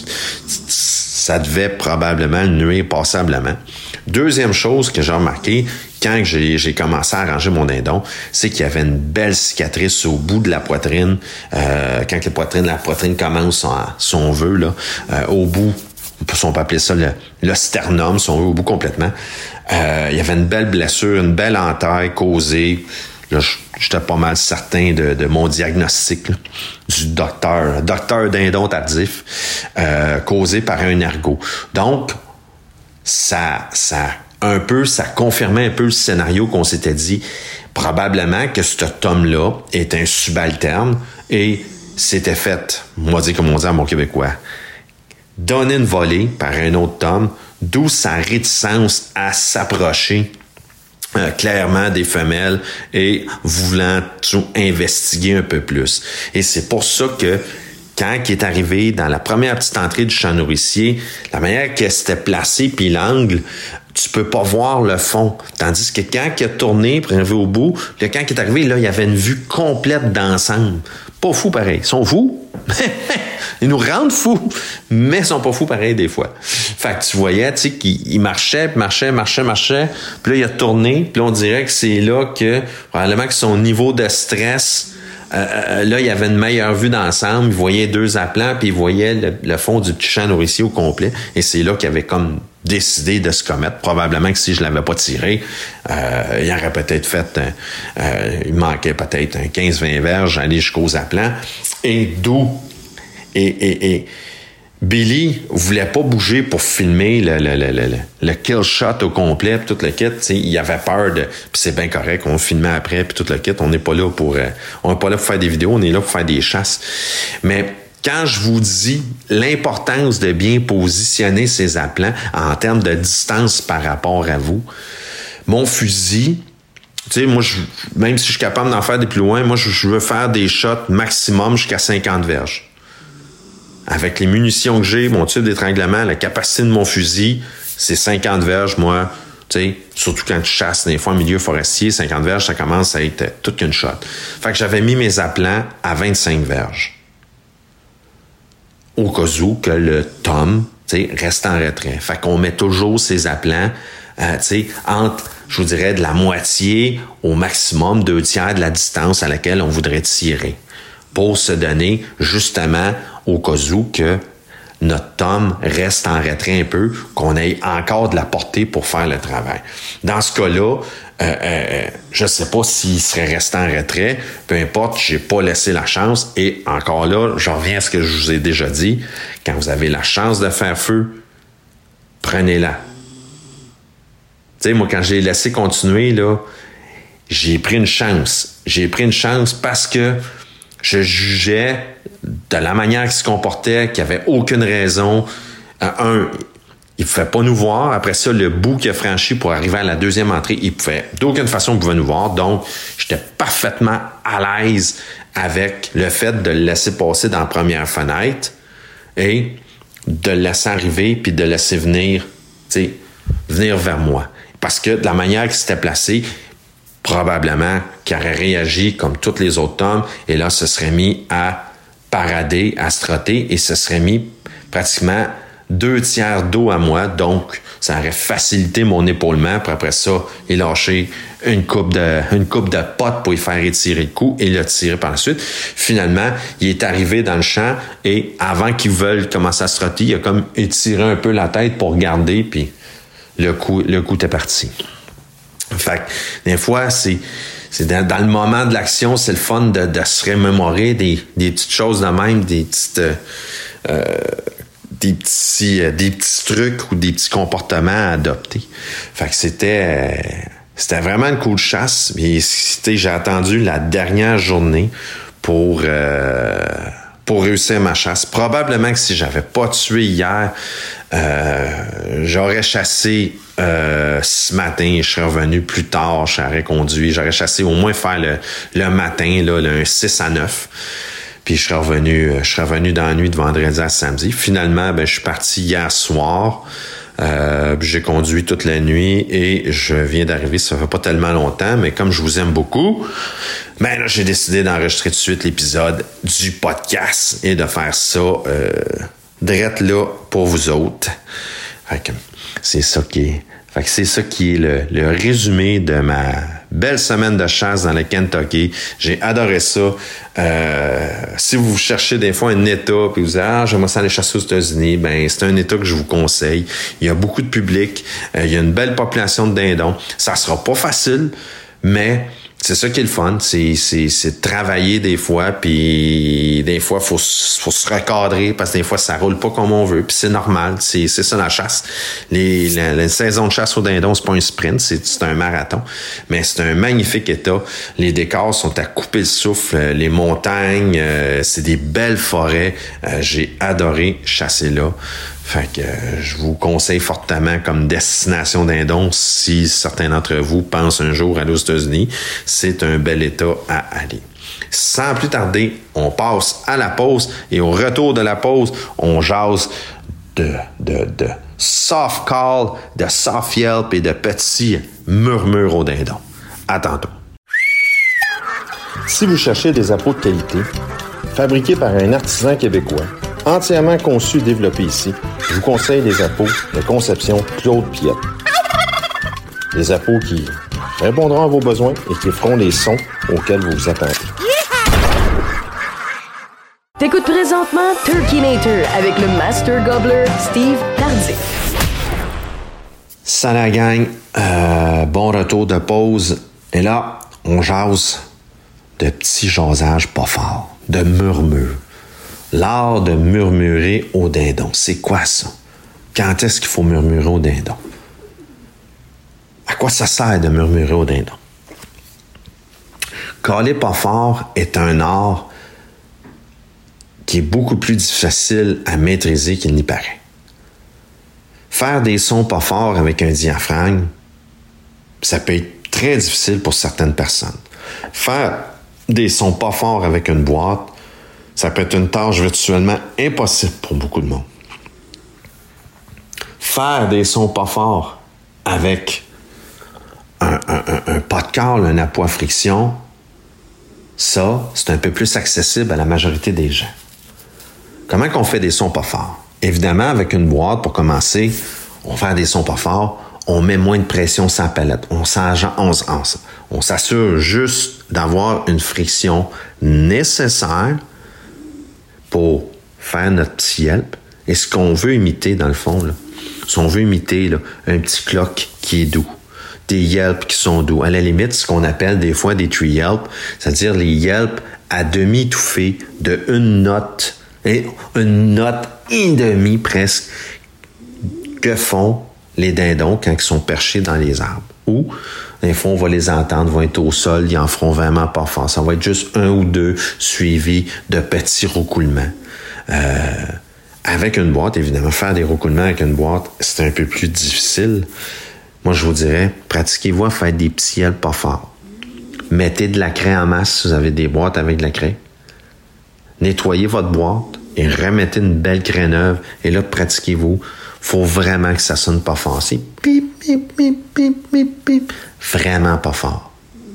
ça devait probablement le nuire passablement. Deuxième chose que j'ai remarqué, quand j'ai, j'ai commencé à arranger mon dindon, c'est qu'il y avait une belle cicatrice au bout de la poitrine. Euh, quand la poitrine, la poitrine commence, son, si on veut, là, euh, au bout, on peut appeler ça le, le sternum, si on veut, au bout complètement. Euh, il y avait une belle blessure, une belle entaille causée. Là, j'étais pas mal certain de, de mon diagnostic là, du docteur, docteur dindon tardif, euh, causé par un ergot. Donc, ça, ça, un peu, ça confirmait un peu le scénario qu'on s'était dit. Probablement que cet homme-là est un subalterne et s'était fait, moi dire comme on dit à mon Québécois, donner une volée par un autre homme, d'où sa réticence à s'approcher Euh, clairement des femelles et voulant tout investiguer un peu plus. Et c'est pour ça que quand il est arrivé dans la première petite entrée du champ nourricier, la manière qu'elle s'était placée puis l'angle, tu peux pas voir le fond. Tandis que quand il a tourné pour arriver au bout, puis quand il est arrivé, là, il y avait une vue complète d'ensemble. Pas fous pareil. Ils sont fous. Ils nous rendent fous, mais ils sont pas fous pareil des fois. Fait que tu voyais, tu sais, qu'il marchait, marchait, marchait, marchait, puis là, il a tourné, puis là, on dirait que c'est là que, probablement que son niveau de stress, euh, là, il y avait une meilleure vue d'ensemble, il voyait deux aplats, puis il voyait le, le fond du petit champ nourricier au complet, et c'est là qu'il avait comme décidé de se commettre. Probablement que si je l'avais pas tiré, euh, il aurait peut-être fait, euh, il manquait peut-être un quinze vingt verges, aller jusqu'aux aplats, et d'où Et, et, et Billy voulait pas bouger pour filmer le, le, le, le, le kill shot au complet, puis tout le kit. T'sais, il avait peur de... Puis c'est bien correct, on filmait après, puis tout le kit. On n'est pas là pour... Euh, on n'est pas là pour faire des vidéos, on est là pour faire des chasses. Mais quand je vous dis l'importance de bien positionner ses aplats en termes de distance par rapport à vous, mon fusil... Tu sais, moi, je, même si je suis capable d'en faire des plus loin, moi, je, je veux faire des shots maximum jusqu'à cinquante verges. Avec les munitions que j'ai, mon tube d'étranglement, la capacité de mon fusil, c'est cinquante verges, moi. Tu sais, surtout quand tu chasses des fois en milieu forestier, cinquante verges, ça commence à être toute qu'une shot. Fait que j'avais mis mes aplats à vingt-cinq verges. Au cas où que le tom, tu sais, reste en retrait. Fait qu'on met toujours ces aplats, euh, tu sais, entre, je vous dirais, de la moitié au maximum, deux tiers de la distance à laquelle on voudrait tirer. Pour se donner, justement, au cas où que notre tom reste en retrait un peu, qu'on ait encore de la portée pour faire le travail. Dans ce cas-là, euh, euh, je ne sais pas s'il serait resté en retrait, peu importe, j'ai pas laissé la chance, et encore là, je reviens à ce que je vous ai déjà dit, quand vous avez la chance de faire feu, prenez-la. Tu sais, moi, quand j'ai laissé continuer, là, j'ai pris une chance. J'ai pris une chance parce que je jugeais de la manière qu'il se comportait, qu'il n'y avait aucune raison. Euh, un, il ne pouvait pas nous voir. Après ça, le bout qu'il a franchi pour arriver à la deuxième entrée, il pouvait, d'aucune façon, il pouvait nous voir. Donc, j'étais parfaitement à l'aise avec le fait de le laisser passer dans la première fenêtre et de le laisser arriver puis de le laisser venir, tu sais, venir vers moi. Parce que de la manière qu'il s'était placé, probablement qu'il aurait réagi comme tous les autres tomes et là, se serait mis à parader, à se trotter et se serait mis pratiquement deux tiers d'eau à moi. Donc, ça aurait facilité mon épaulement. Puis après ça, il lâché une coupe de, une coupe de potes pour y faire étirer le cou et le tirer par la suite. Finalement, il est arrivé dans le champ et avant qu'il veuille commencer à se trotter, il a comme étiré un peu la tête pour regarder puis le coup, le coup était parti. Fait que, des fois, c'est, c'est dans, dans le moment de l'action, c'est le fun de, de se remémorer des, des petites choses de même, des petites, euh, des petits, euh, des petits trucs ou des petits comportements à adopter. Fait que c'était, euh, c'était vraiment une cool chasse. Mais c'était, j'ai attendu la dernière journée pour, euh, pour réussir ma chasse. Probablement que si j'avais pas tué hier, euh, j'aurais chassé Euh, ce matin, je serais revenu plus tard, j'aurais conduit, j'aurais chassé au moins faire le, le matin, là, le, un six à neuf. Puis je serais revenu, je serais revenu dans la nuit de vendredi à samedi. Finalement, ben, je suis parti hier soir. Euh, j'ai conduit toute la nuit et je viens d'arriver, ça fait pas tellement longtemps, mais comme je vous aime beaucoup, ben là, j'ai décidé d'enregistrer tout de suite l'épisode du podcast et de faire ça euh, direct là pour vous autres. Fait que c'est ça qui est. Fait que c'est ça qui est le, le résumé de ma belle semaine de chasse dans le Kentucky. J'ai adoré ça. Euh, si vous cherchez des fois un État puis vous dites « Ah, j'aimerais ça aller chasser aux États-Unis », ben c'est un État que je vous conseille. Il y a beaucoup de public. Euh, il y a une belle population de dindons. Ça sera pas facile, mais c'est ça qui est le fun, c'est, c'est, c'est de travailler des fois, puis des fois, il faut, faut se recadrer, parce que des fois, ça roule pas comme on veut, puis c'est normal, c'est, c'est ça la chasse. Les, la, la saison de chasse au dindon, c'est pas un sprint, c'est, c'est un marathon, mais c'est un magnifique état. Les décors sont à couper le souffle, les montagnes, euh, c'est des belles forêts. Euh, j'ai adoré chasser là. Fait que euh, je vous conseille fortement comme destination dindon si certains d'entre vous pensent un jour aller aux États-Unis. C'est un bel état à aller. Sans plus tarder, on passe à la pause et au retour de la pause, on jase de, de, de soft call, de soft yelp et de petits murmures au dindon. À tantôt. Si vous cherchez des appôts de qualité, fabriqués par un artisan québécois, entièrement conçu et développé ici, je vous conseille les appôts de conception Claude Piette. Des appôts qui répondront à vos besoins et qui feront les sons auxquels vous vous attendez. T'écoutes présentement Turkeynator avec le Master Gobbler Steve Tardif. Salut la gang, euh, bon retour de pause. Et là, on jase de petits jasages pas forts, de murmures. L'art de murmurer au dindon. C'est quoi ça? Quand est-ce qu'il faut murmurer au dindon? À quoi ça sert de murmurer au dindon? Caler pas fort est un art qui est beaucoup plus difficile à maîtriser qu'il n'y paraît. Faire des sons pas forts avec un diaphragme, ça peut être très difficile pour certaines personnes. Faire des sons pas forts avec une boîte, ça peut être une tâche virtuellement impossible pour beaucoup de monde. Faire des sons pas forts avec un, un, un, un pas de cale, un appui à friction, ça, c'est un peu plus accessible à la majorité des gens. Comment qu'on fait des sons pas forts? Évidemment, avec une boîte, pour commencer, on fait des sons pas forts, on met moins de pression sur la palette. On, on, on, on s'assure juste d'avoir une friction nécessaire pour faire notre petit yelp. Et ce qu'on veut imiter, dans le fond, là, si on veut imiter là, un petit clock qui est doux, des yelps qui sont doux, à la limite, ce qu'on appelle des fois des tree yelps, c'est-à-dire les yelps à demi étouffés de une note, et une note et demie presque, que font les dindons quand ils sont perchés dans les arbres. Ou, des fois, on va les entendre, vont être au sol, ils en feront vraiment pas fort. Ça va être juste un ou deux suivis de petits roucoulements. Euh, avec une boîte, évidemment, faire des roucoulements avec une boîte, c'est un peu plus difficile. Moi, je vous dirais, pratiquez-vous à faire des petits yelps pas forts. Mettez de la craie en masse si vous avez des boîtes avec de la craie. Nettoyez votre boîte et remettez une belle craie neuve. Et là, pratiquez-vous. Faut vraiment que ça sonne pas fort. C'est pip, pip, pip, pip, pip, pip. Vraiment pas fort.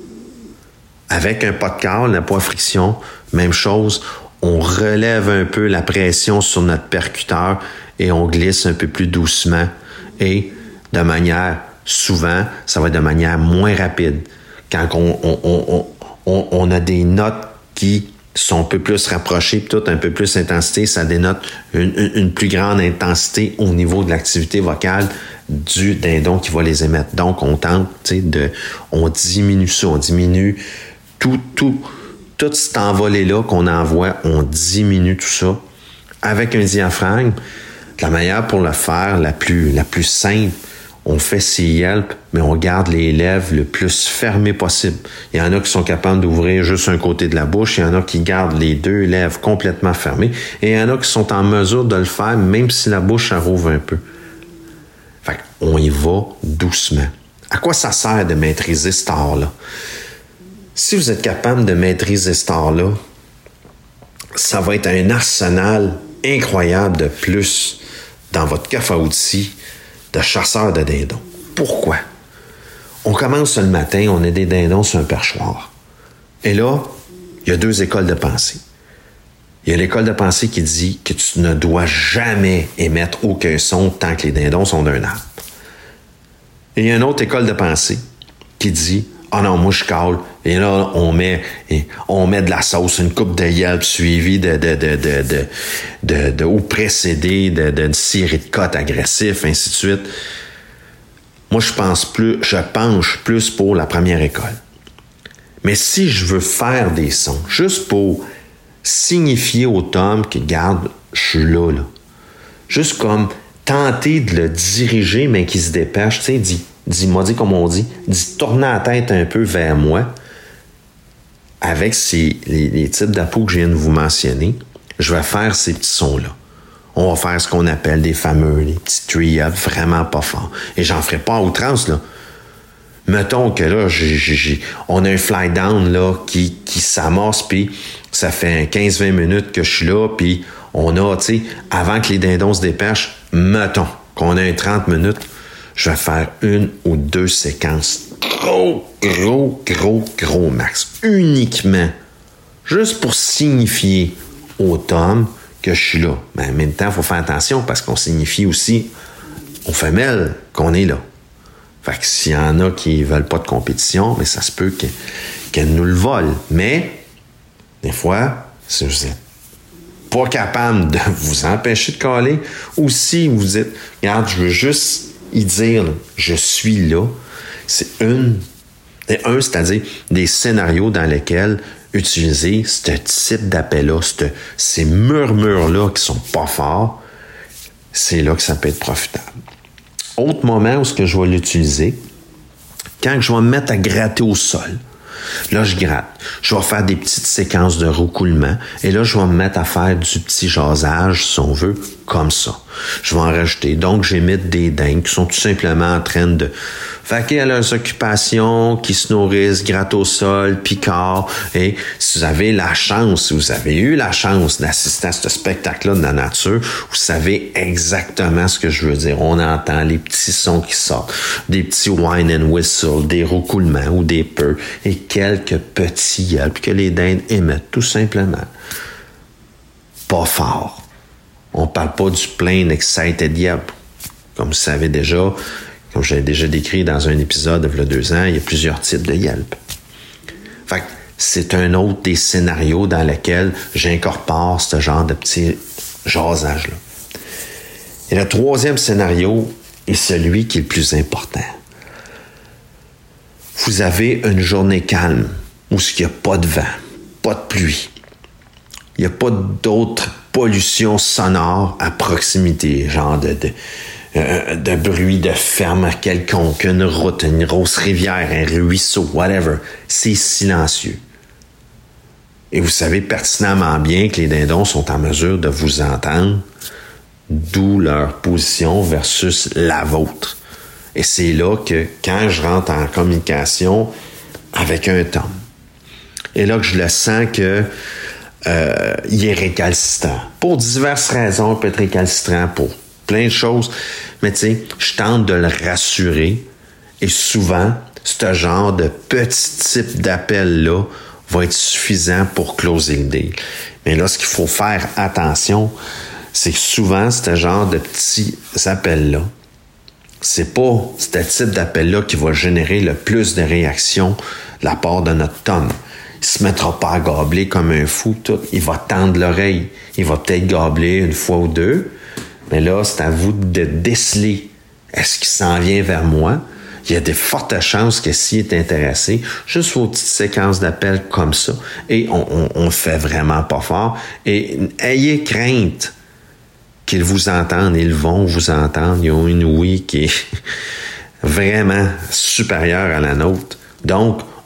Avec un pas de cale, la poids friction, même chose. On relève un peu la pression sur notre percuteur et on glisse un peu plus doucement. Et de manière, souvent, ça va être de manière moins rapide. Quand on, on, on, on, on a des notes qui sont un peu plus rapprochés, tout un peu plus d'intensité, ça dénote une, une, une plus grande intensité au niveau de l'activité vocale du dindon qui va les émettre. Donc, on tente, tu sais, de, on diminue ça, on diminue tout, tout, tout cet envolé-là qu'on envoie, on diminue tout ça avec un diaphragme. La manière pour le faire, la plus, la plus simple, on fait ses yelps, mais on garde les lèvres le plus fermées possible. Il y en a qui sont capables d'ouvrir juste un côté de la bouche, il y en a qui gardent les deux lèvres complètement fermées, et il y en a qui sont en mesure de le faire même si la bouche elle rouvre un peu. Fait on y va doucement. À quoi ça sert de maîtriser cet art-là? Si vous êtes capable de maîtriser cet art-là, ça va être un arsenal incroyable de plus dans votre coffre à outils de chasseur de dindons. Pourquoi? On commence le matin, on a des dindons sur un perchoir. Et là, il y a deux écoles de pensée. Il y a l'école de pensée qui dit que tu ne dois jamais émettre aucun son tant que les dindons sont d'un arbre. Et il y a une autre école de pensée qui dit « Ah non, moi je cale. » Et là, on met, on met de la sauce, une coupe de yelp suivie de, de, de, de, de, de, de ou précédée de, d'une série de cotes agressifs, ainsi de suite. Moi, je pense plus, je penche plus pour la première école. Mais si je veux faire des sons, juste pour signifier au Tom que, garde, je suis là, là. Juste comme tenter de le diriger, mais qu'il se dépêche, tu sais, dit, dit, m'a dit comme on dit, dit tourner la tête un peu vers moi, avec ces, les, les types d'appos que je viens de vous mentionner, je vais faire ces petits sons-là. On va faire ce qu'on appelle des fameux, les petits three-up vraiment pas forts. Et j'en ferai pas à outrance, là. Mettons que là, j'ai, j'ai, on a un fly down là, qui, qui s'amorce, puis ça fait quinze à vingt minutes que je suis là, puis on a, tu sais, avant que les dindons se dépêchent, mettons qu'on a un trente minutes, je vais faire une ou deux séquences gros, gros, gros, gros max. Uniquement. Juste pour signifier au Tom que je suis là. Mais en même temps, il faut faire attention parce qu'on signifie aussi aux femelles qu'on est là. Fait que s'il y en a qui ne veulent pas de compétition, mais ça se peut que, qu'elles nous le volent. Mais, des fois, si vous n'êtes pas capable de vous empêcher de caler, ou si vous dites, regarde, je veux juste y dire, là, je suis là, c'est une, un, c'est-à-dire des scénarios dans lesquels utiliser ce type d'appel-là, ce, ces murmures-là qui sont pas forts, c'est là que ça peut être profitable. Autre moment où ce que je vais l'utiliser, quand je vais me mettre à gratter au sol, là, je gratte. Je vais faire des petites séquences de roucoulement. Et là, je vais me mettre à faire du petit jasage, si on veut, comme ça. Je vais en rajouter. Donc, j'émite des dingues qui sont tout simplement en train de vaquer à leurs occupations, qui se nourrissent, grattent au sol, picorent. Et si vous avez la chance, si vous avez eu la chance d'assister à ce spectacle-là de la nature, vous savez exactement ce que je veux dire. On entend les petits sons qui sortent, des petits whine and whistle, des roucoulements ou des peurs, et quelques petits yelps que les dindes émettent, tout simplement. Pas fort. On parle pas du plain excited yelp. Comme vous savez déjà, comme j'ai déjà décrit dans un épisode il y a deux ans, il y a plusieurs types de yelp. Fait que c'est un autre des scénarios dans lesquels j'incorpore ce genre de petit jasage-là. Et le troisième scénario est celui qui est le plus important. Vous avez une journée calme où il n'y a pas de vent, pas de pluie. Il n'y a pas d'autre pollution sonore à proximité, genre de, de, euh, de bruit de ferme quelconque, une route, une grosse rivière, un ruisseau, whatever. C'est silencieux. Et vous savez pertinemment bien que les dindons sont en mesure de vous entendre, d'où leur position versus la vôtre. Et c'est là que, quand je rentre en communication avec un Tom, et là que je le sens que euh, il est récalcitrant. Pour diverses raisons, il peut être récalcitrant pour plein de choses, mais tu sais, je tente de le rassurer, et souvent, ce genre de petit type d'appel-là va être suffisant pour closer le deal. Mais là, ce qu'il faut faire attention, c'est que souvent, ce genre de petits appels-là, c'est pas ce type d'appel-là qui va générer le plus de réactions de la part de notre Tom. Il se mettra pas à gabler comme un fou, tout. Il va tendre l'oreille. Il va peut-être gabler une fois ou deux, mais là, c'est à vous de déceler. Est-ce qu'il s'en vient vers moi? Il y a de fortes chances que s'il est intéressé, juste vos petites séquences d'appels comme ça, et on, on, on fait vraiment pas fort, et ayez crainte qu'ils vous entendent, ils vont vous entendre. Ils ont une ouïe qui est vraiment supérieure à la nôtre. Donc,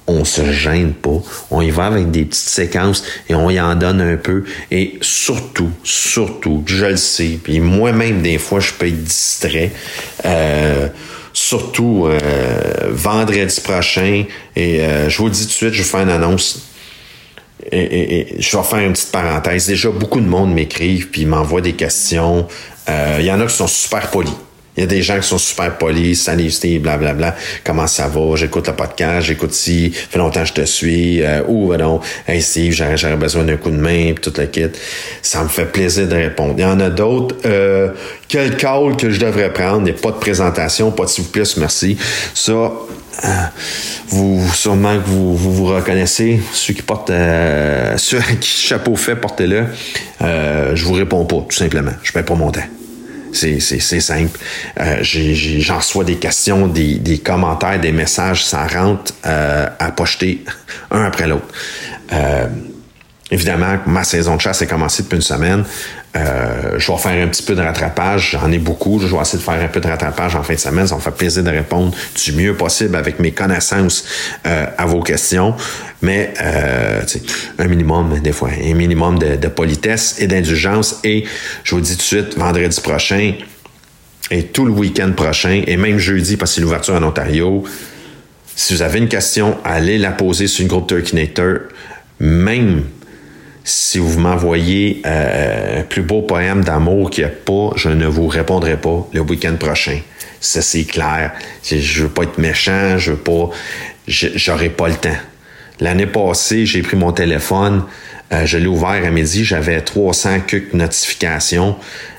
on se gêne pas. On y va avec des petites séquences et on y en donne un peu. Et surtout, surtout, je le sais, puis moi-même, des fois, je peux être distrait. Euh, surtout euh, vendredi prochain. Et euh, je vous le dis tout de suite, je vais faire une annonce. Et, et, et je vais faire une petite parenthèse. Déjà, beaucoup de monde m'écrivent puis m'envoient des questions. Il euh, y en a qui sont super polis. Il y a des gens qui sont super polis. Salut Steve, blablabla. Comment ça va? J'écoute le podcast, j'écoute ci. Fait longtemps que je te suis. Euh, ou non. Hey Steve, j'aurais, j'aurais besoin d'un coup de main pis tout le kit. Ça me fait plaisir de répondre. Il y en a d'autres. Euh, quel call que je devrais prendre? Il n'y a pas de présentation, pas de s'il vous plaît, merci. Ça, euh, vous, sûrement que vous, vous vous reconnaissez. Ceux qui portent, euh, ceux à qui chapeau fait, portez-le. Euh, je vous réponds pas, tout simplement. Je paie pas mon temps. C'est, c'est, c'est simple. Euh, j'ai, j'ai, j'en reçois des questions, des, des commentaires, des messages, ça rentre euh, à pas jeter un après l'autre. Euh, évidemment, ma saison de chasse est commencée depuis une semaine. Euh, je vais faire un petit peu de rattrapage. J'en ai beaucoup. Je vais essayer de faire un peu de rattrapage en fin de semaine. Ça me fait plaisir de répondre du mieux possible avec mes connaissances euh, à vos questions. Mais euh, un minimum, des fois, un minimum de, de politesse et d'indulgence. Et je vous dis tout de suite, vendredi prochain et tout le week-end prochain, et même jeudi, parce que c'est l'ouverture en Ontario, si vous avez une question, allez la poser sur une groupe Turkinator. Même si vous m'envoyez euh, un plus beau poème d'amour qu'il n'y a pas, je ne vous répondrai pas le week-end prochain. Ça, c'est clair. Je veux pas être méchant, je veux pas... J'aurai pas le temps. L'année passée, j'ai pris mon téléphone, euh, je l'ai ouvert à midi, j'avais trois cents quelques notifications.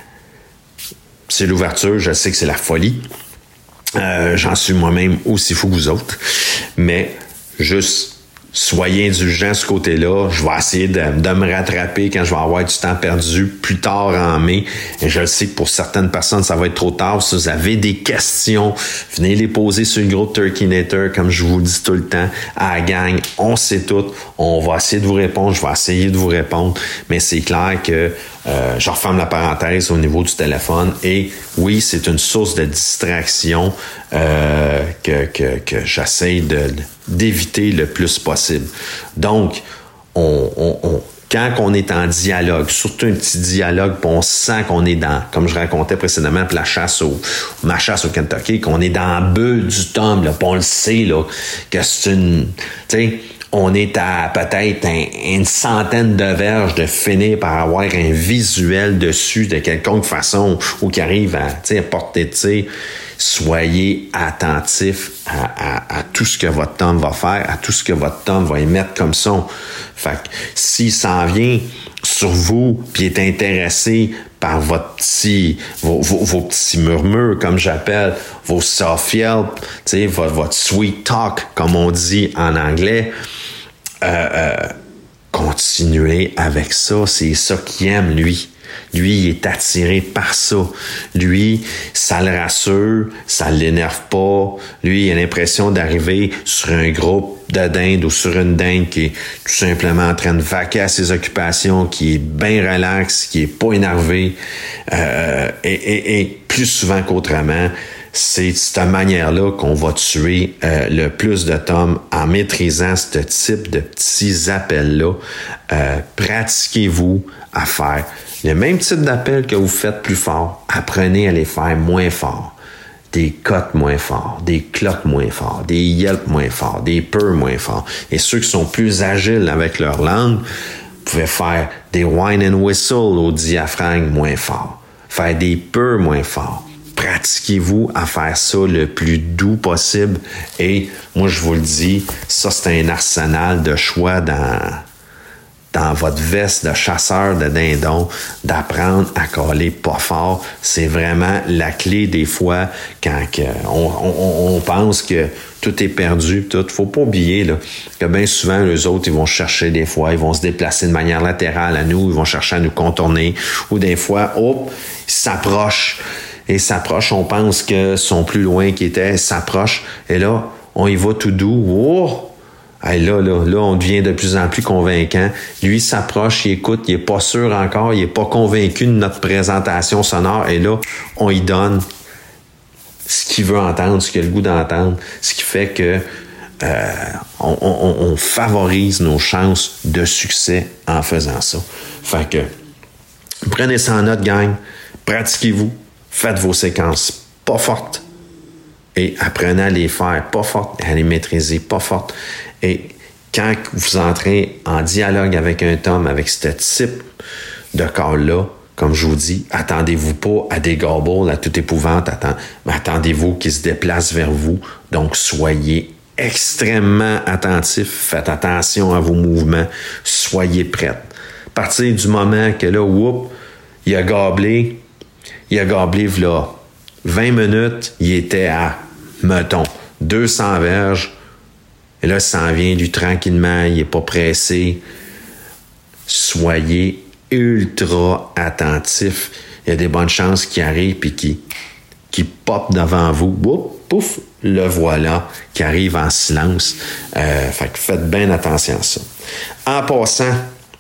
C'est l'ouverture, je sais que c'est la folie. Euh, j'en suis moi-même aussi fou que vous autres. Mais juste... soyez indulgents de ce côté-là. Je vais essayer de, de me rattraper quand je vais avoir du temps perdu plus tard en mai. Et je le sais que pour certaines personnes, ça va être trop tard. Si vous avez des questions, venez les poser sur le groupe Turkinator, comme je vous le dis tout le temps. À la gang, on sait tout. On va essayer de vous répondre. Je vais essayer de vous répondre. Mais c'est clair que euh, je referme la parenthèse au niveau du téléphone. Et oui, c'est une source de distraction euh, que, que, que j'essaie de, d'éviter le plus possible. Donc, on, on, on, quand on est en dialogue, surtout un petit dialogue, puis on sent qu'on est dans, comme je racontais précédemment, puis la chasse au, ma chasse au Kentucky, qu'on est dans la bulle du tome, là, puis on le sait, là, que c'est une, tu sais, on est à peut-être un, une centaine de verges de finir par avoir un visuel dessus de quelconque façon ou qui arrive à, tu sais, à porter de tir. Soyez attentifs à, à, à tout ce que votre tome va faire, à tout ce que votre tome va émettre comme son. Fait que s'il s'en vient sur vous puis est intéressé par votre petit, vos, vos, vos petits murmures, comme j'appelle, vos soft yelp, tu sais, votre, votre sweet talk, comme on dit en anglais, euh, euh, continuez avec ça. C'est ça qu'il aime, lui. Lui, il est attiré par ça. Lui, ça le rassure, ça l'énerve pas. Lui, il a l'impression d'arriver sur un groupe de dindes ou sur une dinde qui est tout simplement en train de vaquer à ses occupations, qui est bien relax, qui est pas énervé. Euh, et, et, et plus souvent qu'autrement, c'est de cette manière-là qu'on va tuer euh, le plus de tomes en maîtrisant ce type de petits appels-là. Euh, pratiquez-vous à faire le même type d'appel que vous faites plus fort. Apprenez à les faire moins fort. Des cotes moins forts, des cloques moins forts, des yelps moins forts, des purrs moins forts. Et ceux qui sont plus agiles avec leur langue, vous pouvez faire des whine and whistle au diaphragme moins fort. Faire des purrs moins forts. Pratiquez-vous à faire ça le plus doux possible. Et moi, je vous le dis, ça, c'est un arsenal de choix dans... dans votre veste de chasseur de dindons, d'apprendre à caler pas fort. C'est vraiment la clé des fois quand que on, on, on pense que tout est perdu. Tout. Faut pas oublier là, que bien souvent, eux autres, ils vont chercher des fois, ils vont se déplacer de manière latérale à nous, ils vont chercher à nous contourner. Ou des fois, hop, ils s'approchent. Et s'approchent, on pense qu'ils sont plus loin qu'ils étaient, s'approchent. Et là, on y va tout doux. Oh! Hey, là, là, là, on devient de plus en plus convaincant. Lui, il s'approche, il écoute, il est pas sûr encore, il est pas convaincu de notre présentation sonore. Et là, on y donne ce qu'il veut entendre, ce qu'il a le goût d'entendre. Ce qui fait que euh, on, on, on favorise nos chances de succès en faisant ça. Fait que, prenez ça en note, gang. Pratiquez-vous. Faites vos séquences pas fortes. Et apprenez à les faire pas fortes, à les maîtriser pas fortes. Et quand vous entrez en dialogue avec un homme, avec ce type de corps-là, comme je vous dis, attendez-vous pas à des gobbles, à toute épouvante, attend, mais attendez-vous qu'ils se déplacent vers vous. Donc, soyez extrêmement attentifs, faites attention à vos mouvements, soyez prêts. À partir du moment que là, whoop, il a gablé, il a gablé, là, vingt minutes, il était à, mettons, deux cents verges, et là, ça en vient lui tranquillement, il n'est pas pressé. Soyez ultra attentif. Il y a des bonnes chances qui arrivent puis qui, qui pop devant vous. Bouf, pouf, le voilà, qui arrive en silence. Euh, fait que faites bien attention à ça. En passant,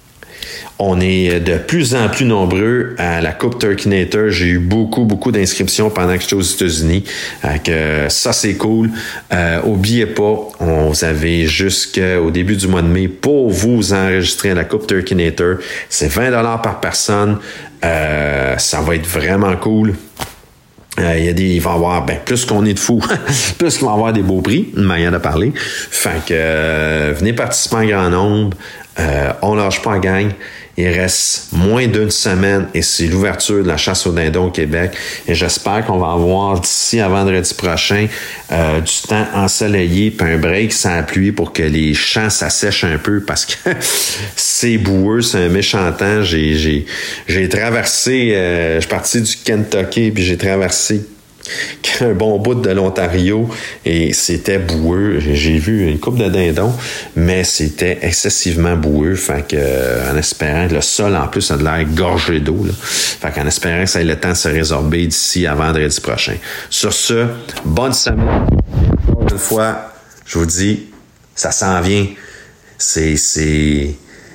on est de plus en plus nombreux à la Coupe Turkinator. J'ai eu beaucoup, beaucoup d'inscriptions pendant que j'étais aux États-Unis. Euh, ça, c'est cool. Euh, oubliez pas, on, vous avez jusqu'au début du mois de mai pour vous enregistrer à la Coupe Turkinator. C'est vingt dollars par personne. Euh, ça va être vraiment cool. Euh, il y a des, il va y avoir, ben, plus qu'on est de fous, plus qu'il va y avoir des beaux prix, une manière de parler. Fait que, euh, venez participer en grand nombre. Euh, on lâche pas en gang. Il reste moins d'une semaine et c'est l'ouverture de la chasse au dindon au Québec. Et j'espère qu'on va avoir d'ici à vendredi prochain euh, du temps ensoleillé puis un break sans pluie pour que les champs s'assèchent un peu parce que c'est boueux, c'est un méchant temps. J'ai, j'ai, j'ai traversé, euh, je suis parti du Kentucky puis j'ai traversé un bon bout de l'Ontario et c'était boueux. J'ai vu une couple de dindons, mais c'était excessivement boueux. Fait que, euh, en espérant que le sol, en plus, a de l'air gorgé d'eau, là. Fait qu'en espérant que ça ait le temps de se résorber d'ici à vendredi prochain. Sur ce, bonne semaine. Encore une fois, je vous dis, ça s'en vient. C'est, c'est,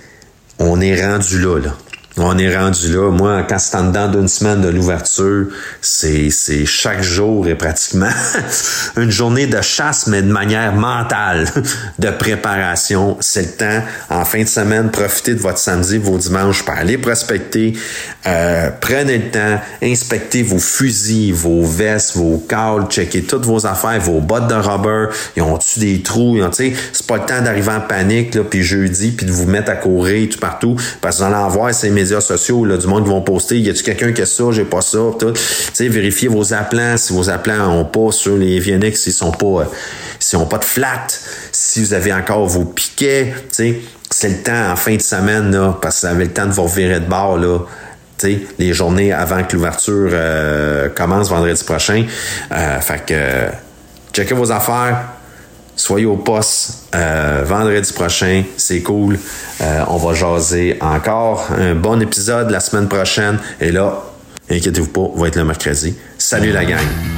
on est rendu là, là. On est rendu là. Moi, quand c'est en dedans d'une semaine de l'ouverture, c'est, c'est chaque jour est pratiquement une journée de chasse, mais de manière mentale, de préparation. C'est le temps, en fin de semaine, profitez de votre samedi, vos dimanches, pour aller prospecter. Euh, prenez le temps, inspectez vos fusils, vos vestes, vos câbles, checkez toutes vos affaires, vos bottes de rubber. Ils ont-tu des trous? Ils ont, tu sais, c'est pas le temps d'arriver en panique, là, puis jeudi, puis de vous mettre à courir tout partout, parce que vous allez en voir ces médias sociaux, là, du monde qui vont poster, y a-tu quelqu'un qui a ça, j'ai pas ça, tout. Tu sais, vérifiez vos appelants, si vos appelants ont pas sur les V N X, s'ils sont pas, euh, s'ils ont pas de flat, si vous avez encore vos piquets, tu sais, c'est le temps en fin de semaine, là, parce que vous avez le temps de vous revirer de bord, là. T'sais, les journées avant que l'ouverture euh, commence vendredi prochain. Euh, fait que euh, checkez vos affaires, soyez au poste euh, vendredi prochain, c'est cool. Euh, on va jaser encore un bon épisode la semaine prochaine. Et là, inquiétez-vous pas, va être le mercredi. Salut la gang!